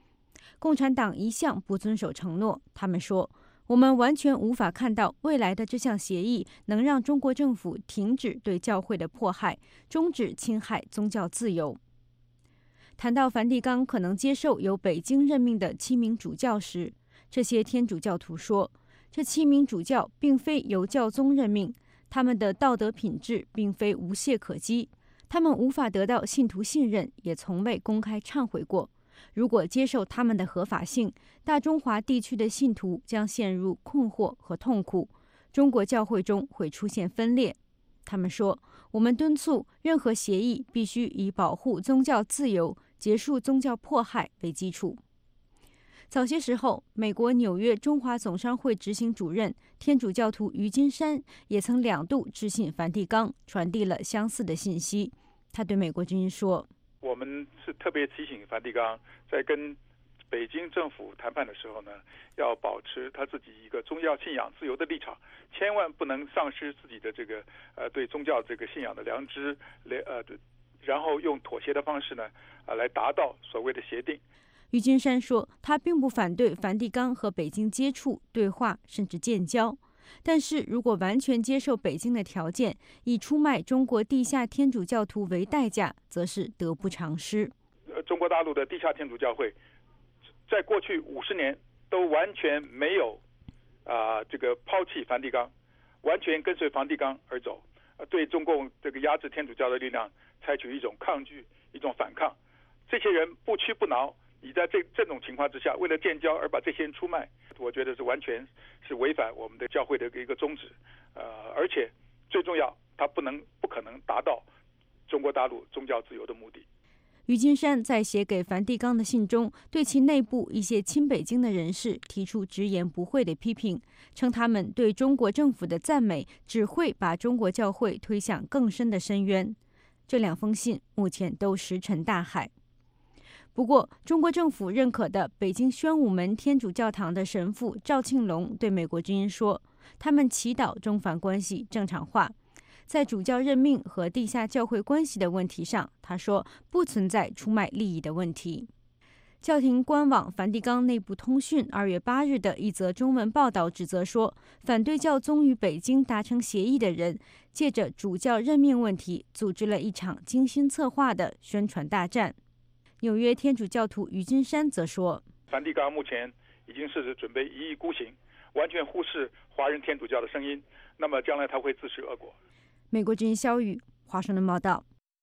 共产党一向不遵守承诺，他们说，我们完全无法看到未来的这项协议能让中国政府停止对教会的迫害，终止侵害宗教自由。谈到梵蒂冈可能接受由北京任命的七名主教时，这些天主教徒说，这七名主教并非由教宗任命，他们的道德品质并非无懈可击，他们无法得到信徒信任，也从未公开忏悔过。如果接受他们的合法性，大中华地区的信徒将陷入困惑和痛苦，中国教会中会出现分裂。他们说，我们敦促任何协议必须以保护宗教自由、结束宗教迫害为基础。早些时候，美国纽约中华总商会执行主任天主教徒于金山也曾两度致信梵蒂冈，传递了相似的信息。他对美国之音说，
我们是特别提醒梵蒂冈，在跟北京政府谈判的时候呢，要保持他自己一个宗教信仰自由的立场，千万不能丧失自己的这个呃对宗教这个信仰的良知，呃，然后用妥协的方式呢，啊、呃，来达到所谓的协定。
于金山说，他并不反对梵蒂冈和北京接触、对话，甚至建交。但是如果完全接受北京的条件，以出卖中国地下天主教徒为代价，则是得不偿失。
呃，中国大陆的地下天主教会，在过去五十年都完全没有啊、呃、这个抛弃梵蒂冈，完全跟随梵蒂冈而走，呃，对中共这个压制天主教的力量采取一种抗拒、一种反抗。这些人不屈不挠。你在这这种情况之下，为了建交而把这些人出卖，我觉得是完全是违反我们的教会的一个宗旨，呃，而且最重要，它不能不可能达到中国大陆宗教自由的目的。
于金山在写给梵蒂冈的信中，对其内部一些亲北京的人士提出直言不讳的批评，称他们对中国政府的赞美只会把中国教会推向更深的深渊。这两封信目前都石沉大海。不过，中国政府认可的北京宣武门天主教堂的神父赵庆龙对美国之音说，他们祈祷中梵关系正常化。在主教任命和地下教会关系的问题上，他说不存在出卖利益的问题。教廷官网梵蒂冈内部通讯二月八日的一则中文报道指责说，反对教宗与北京达成协议的人，借着主教任命问题，组织了一场精心策划的宣传大战。纽约天主教徒于金山则说，
梵蒂冈目前已经是准备一意孤行，完全忽视华人天主教的声音，那么将来他会自食恶果。
美国之音肖宇华盛顿报道。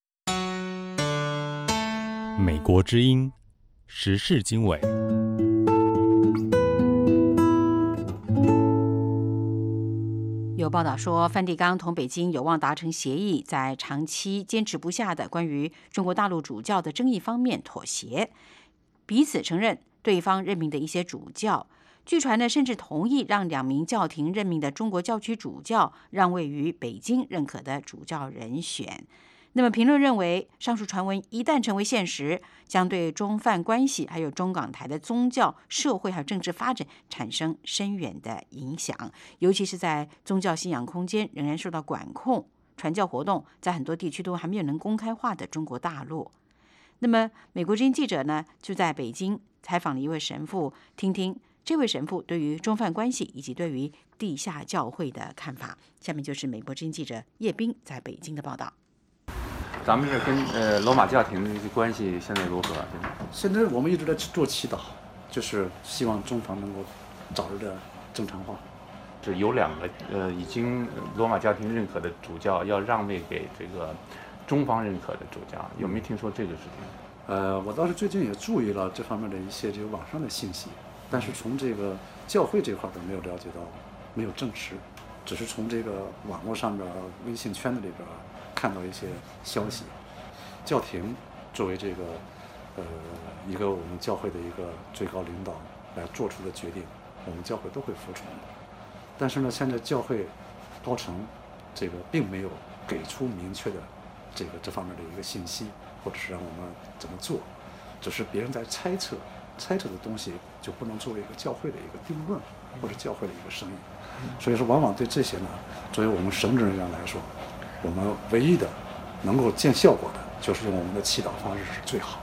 美国之音时事经纬。
有报道说，梵蒂冈同北京有望达成协议，在长期坚持不下的关于中国大陆主教的争议方面妥协，彼此承认对方任命的一些主教。据传呢，甚至同意让两名教廷任命的中国教区主教让位于北京认可的主教人选。那么评论认为，上述传闻一旦成为现实，将对中梵关系还有中港台的宗教、社会还有政治发展产生深远的影响，尤其是在宗教信仰空间仍然受到管控，传教活动在很多地区都还没有能公开化的中国大陆。那么美国之音记者呢，就在北京采访了一位神父，听听这位神父对于中梵关系以及对于地下教会的看法。下面就是美国之音记者叶斌在北京的报道。
咱们这跟呃罗马教廷的关系现在如何？
现在我们一直在做祈祷，就是希望中梵能够早日的正常化。
是有两个呃已经罗马教廷认可的主教要让位给这个中方认可的主教，有没有听说这个事情？
呃，我倒是最近也注意了这方面的一些这个网上的信息，但是从这个教会这块儿没有了解到，没有证实，只是从这个网络上边、微信圈子里边看到一些消息。教廷作为这个呃一个我们教会的一个最高领导来做出的决定，我们教会都会服从的。但是呢，现在教会高层这个并没有给出明确的这个这方面的一个信息，或者是让我们怎么做，只是别人在猜测，猜测的东西就不能作为一个教会的一个定论或者教会的一个声音。所以说，往往对这些呢，作为我们神职人员来说，我们唯一的能够见效果的，就是用我们的祈祷方式是最好的。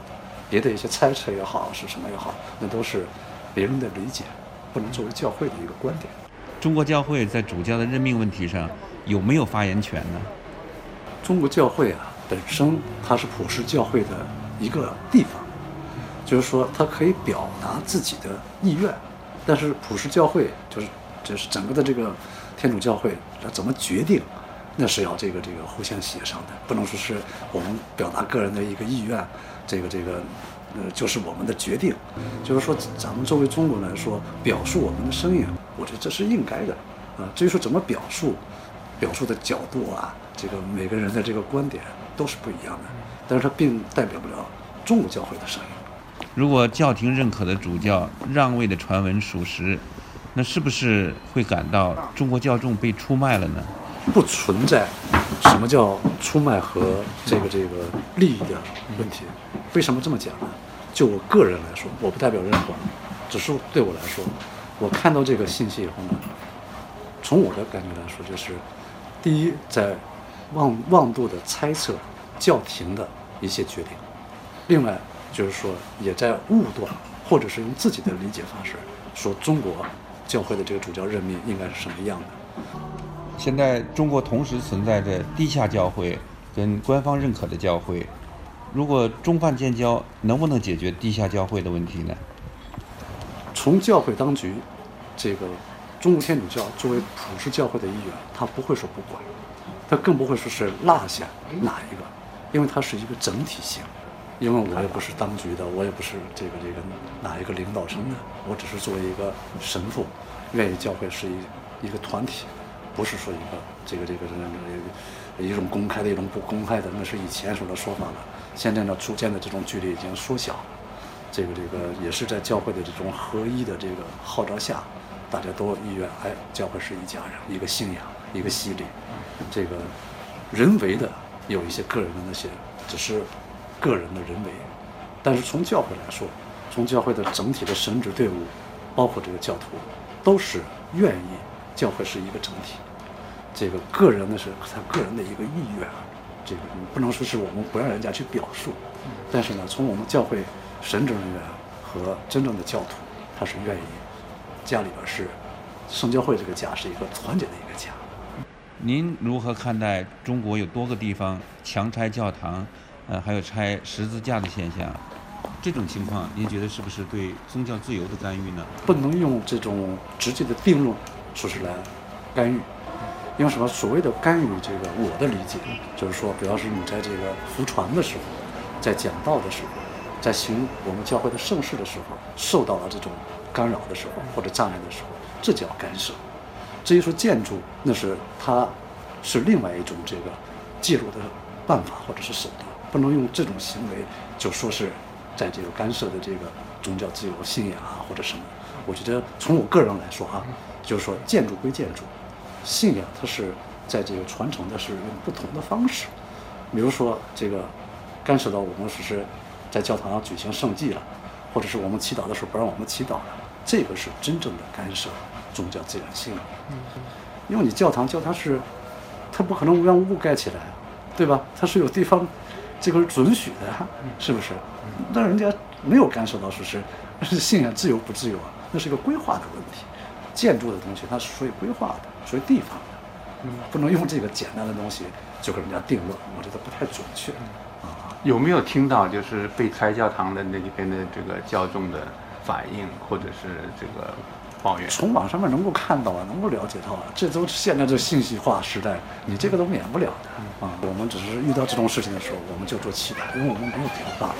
别的一些猜测也好，是什么也好，那都是别人的理解，不能作为教会的一个观点。
中国教会在主教的任命问题上有没有发言权呢？
中国教会啊，本身它是普世教会的一个地方，就是说它可以表达自己的意愿，但是普世教会就是就是整个的这个天主教会它怎么决定，那是要这个这个互相协商的，不能说是我们表达个人的一个意愿，这个这个呃就是我们的决定。就是说咱们作为中国来说，表述我们的声音，我觉得这是应该的啊。至于说怎么表述，表述的角度啊，这个每个人的这个观点都是不一样的，但是它并代表不了中国教会的声音。
如果教廷认可的主教让位的传闻属实，那是不是会感到中国教众被出卖了呢？
不存在什么叫出卖和这个这个利益的问题。为什么这么讲呢？就我个人来说，我不代表任何人，只是对我来说，我看到这个信息以后呢，从我的感觉来说，就是第一，在妄妄度的猜测教廷的一些决定；另外就是说，也在误断或者是用自己的理解方式说中国教会的这个主教任命应该是什么样的。
现在中国同时存在着地下教会跟官方认可的教会，如果中梵建交，能不能解决地下教会的问题呢？
从教会当局，这个中国天主教作为普世教会的一员，他不会说不管，他更不会说是落下哪一个，因为它是一个整体性。因为我也不是当局的，我也不是这个这个哪一个领导层的，我只是作为一个神父，愿意教会是一一个团体，不是说一个这个这个这个一种公开的一种不公开的，那是以前说的说法了。现在呢，逐渐的这种距离已经缩小，这个这个也是在教会的这种合一的这个号召下，大家都意愿，哎，教会是一家人，一个信仰，一个洗礼。这个人为的有一些个人的那些，只是个人的人为，但是从教会来说，从教会的整体的神职队伍，包括这个教徒，都是愿意教会是一个整体。这个个人呢是他个人的一个意愿，这个不能说是我们不让人家去表述，但是呢，从我们教会神职人员和真正的教徒，他是愿意家里边是圣教会这个家是一个团结的一个家。
您如何看待中国有多个地方强拆教堂？呃，还有拆十字架的现象，这种情况，您觉得是不是对宗教自由的干预呢？
不能用这种直接的定论说是来干预，因为什么？所谓的干预，这个我的理解就是说，主要是你在这个服传的时候，在讲道的时候，在行我们教会的圣事的时候，受到了这种干扰的时候或者障碍的时候，这叫干涉。至于说建筑，那是它是另外一种这个介入的办法或者是手段。不能用这种行为就说是在这个干涉的这个宗教自由信仰啊或者什么。我觉得从我个人来说啊，就是说建筑归建筑，信仰它是在这个传承的是用不同的方式。比如说这个干涉到我们是在教堂举行圣祭了，或者是我们祈祷的时候不让我们祈祷了，这个是真正的干涉宗教自然性。因为你教堂教堂是它不可能让屋盖起来，对吧？它是有地方这个是准许的，是不是？那人家没有干涉到说是信仰自由不自由啊，那是一个规划的问题。建筑的东西它是属于规划的，属于地方的，不能用这个简单的东西就给人家定论，我觉得不太准确。
啊，有没有听到就是被拆教堂的那边的这个教众的反应，或者是这个抱怨？
从网上面能够看到啊，能够了解到啊，这都现在这信息化时代，你这个都免不了的。啊，我们只是遇到这种事情的时候，我们就做祈祷，因为我们没有别的办法。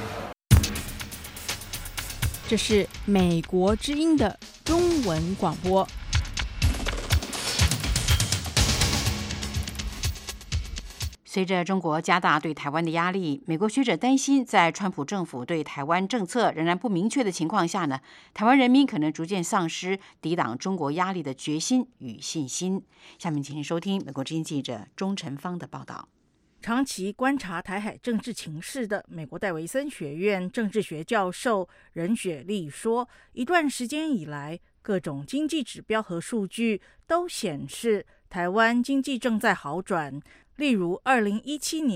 这是美国之音的中文广播。
随着中国加大对台湾的压力，美国学者担心，在川普政府对台湾政策仍然不明确的情况下呢，台湾人民可能逐渐丧失抵挡中国压力的决心与信心。下面请您收听美国之音记者钟晨芳的报道。
长期观察台海政治情势的美国戴维森学院政治学教授任雪莉说，一段时间以来，各种经济指标和数据都显示台湾经济正在好转。例如二零一七年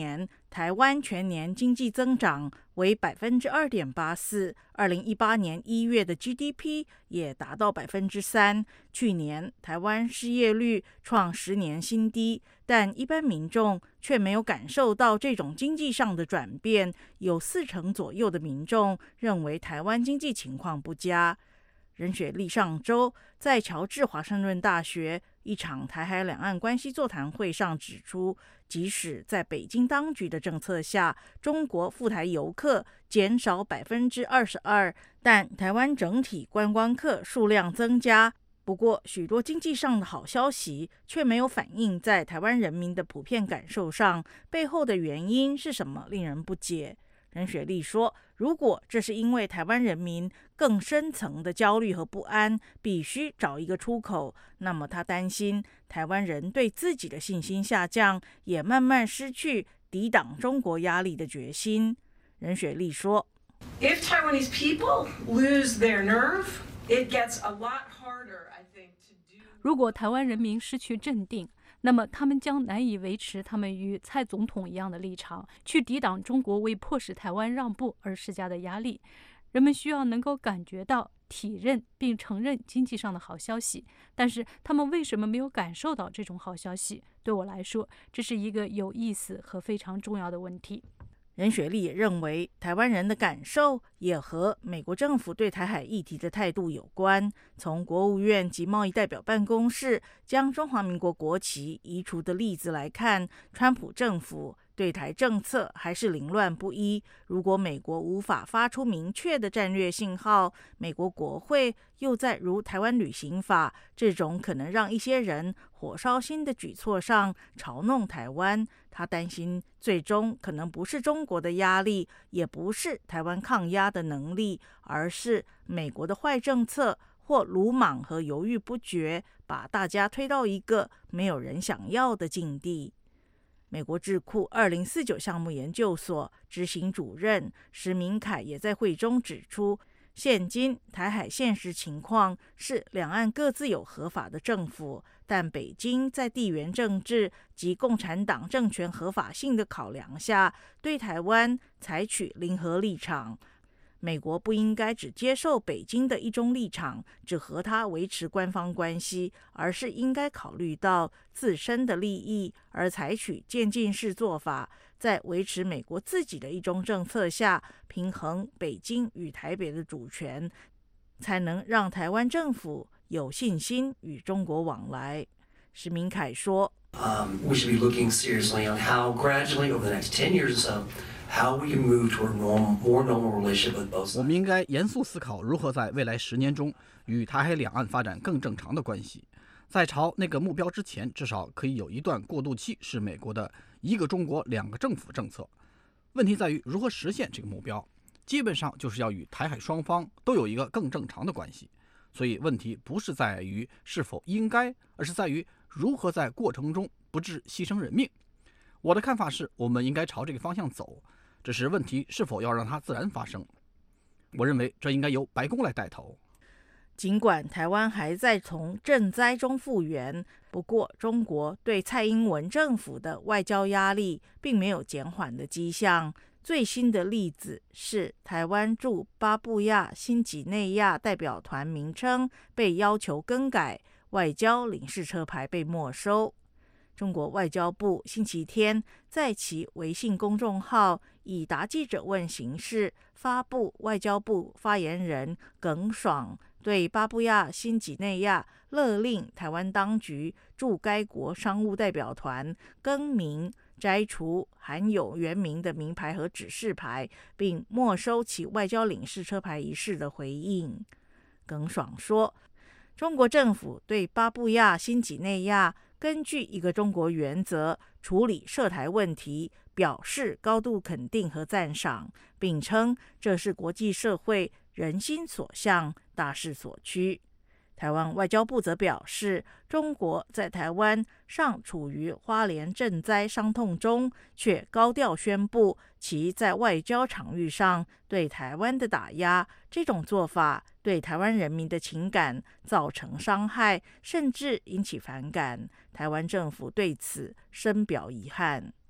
台湾全年经济增长为百分之二点八四，二零一八年一月的 G D P 也达到百分之三。去年台湾失业率创十年新低，但一般民众却没有感受到这种经济上的转变，有四成左右的民众认为台湾经济情况不佳。任雪莉上周在乔治华盛顿大学一场台海两岸关系座谈会上指出，即使在北京当局的政策下，中国赴台游客减少百分之二十二，但台湾整体观光客数量增加。不过，许多经济上的好消息却没有反映在台湾人民的普遍感受上，背后的原因是什么，令人不解。任雪莉说，如果这是因为台湾人民更深层的焦虑和不安，必须找一个出口，那么她担心台湾人对自己的信心下降，也慢慢失去抵挡中国压力的决心。任雪莉说
If Taiwanese people lose their nerve, it gets a lot harder, I think, to do.
如果台湾人民失去镇定，那么他们将难以维持他们与蔡总统一样的立场，去抵挡中国为迫使台湾让步而施加的压力。人们需要能够感觉到、体认并承认经济上的好消息，但是他们为什么没有感受到这种好消息？对我来说，这是一个有意思和非常重要的问题。
任雪莉也认为，台湾人的感受也和美国政府对台海议题的态度有关。从国务院及贸易代表办公室将中华民国国旗移除的例子来看，川普政府对台政策还是凌乱不一。如果美国无法发出明确的战略信号，美国国会又在如台湾旅行法这种可能让一些人火烧心的举措上嘲弄台湾，他担心最终可能不是中国的压力，也不是台湾抗压的能力，而是美国的坏政策或鲁莽和犹豫不决，把大家推到一个没有人想要的境地。美国智库二零四九项目研究所执行主任石明凯也在会中指出，现今台海现实情况是两岸各自有合法的政府，但北京在地缘政治及共产党政权合法性的考量下，对台湾采取零和立场。美国不应该只接受北京的一中立场，只和它维持官方关系，而是应该考虑到自身的利益，而采取渐进式做法，在维持美国自己的一中政策下，平衡北京与台北的主权，才能让台湾政府有信心与中国往来。石明凯说、
um, We should be looking seriously on how gradually over the next ten years or so,How we can move to a normal, more normal relationship with both sides.
我们应该严肃思考如何在未来十年中与台海两岸发展更正常的关系。在朝那个目标之前，至少可以有一段过渡期是美国的一个中国两个政府政策。问题在于如何实现这个目标，基本上就是要与台海双方都有一个更正常的关系。所以问题不是在于是否应该，而是在于如何在过程中不致牺牲人命。我的看法是，我们应该朝这个方向走。只是问题是否要让它自然发生，我认为这应该由白宫来带头。
尽管台湾还在从震灾中复原，不过中国对蔡英文政府的外交压力并没有减缓的迹象。最新的例子是台湾驻巴布亚新几内亚代表团名称被要求更改，外交领事车牌被没收。中国外交部星期天在其微信公众号以答记者问形式发布外交部发言人耿爽对巴布亚新几内亚勒令台湾当局驻该国商务代表团更名、摘除含有原名的名牌和指示牌，并没收其外交领事车牌一事的回应。耿爽说，中国政府对巴布亚新几内亚根据一个中国原则处理涉台问题，表示高度肯定和赞赏，并称这是国际社会人心所向、大势所趋。台湾外交部则表示，中国在台湾尚处于花莲震灾伤痛中，却高调宣布其在外交场域上对台湾的打压，这种做法对台湾人民的情感造成伤害，甚至引起反感。台湾政府对此深表遗憾。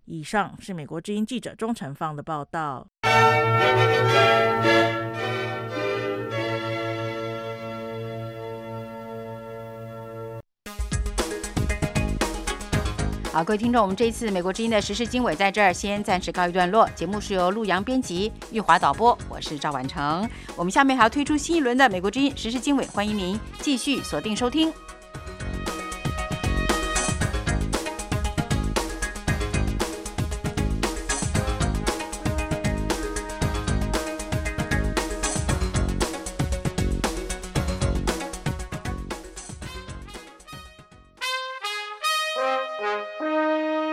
以上是美国之音记者钟成放的报道。
好，各位听众，我们这一次美国之音的时事经纬在这儿先暂时告一段落。节目是由陆洋编辑，玉华导播，我是赵婉成。我们下面还要推出新一轮的美国之音时事经纬，欢迎您继续锁定收听。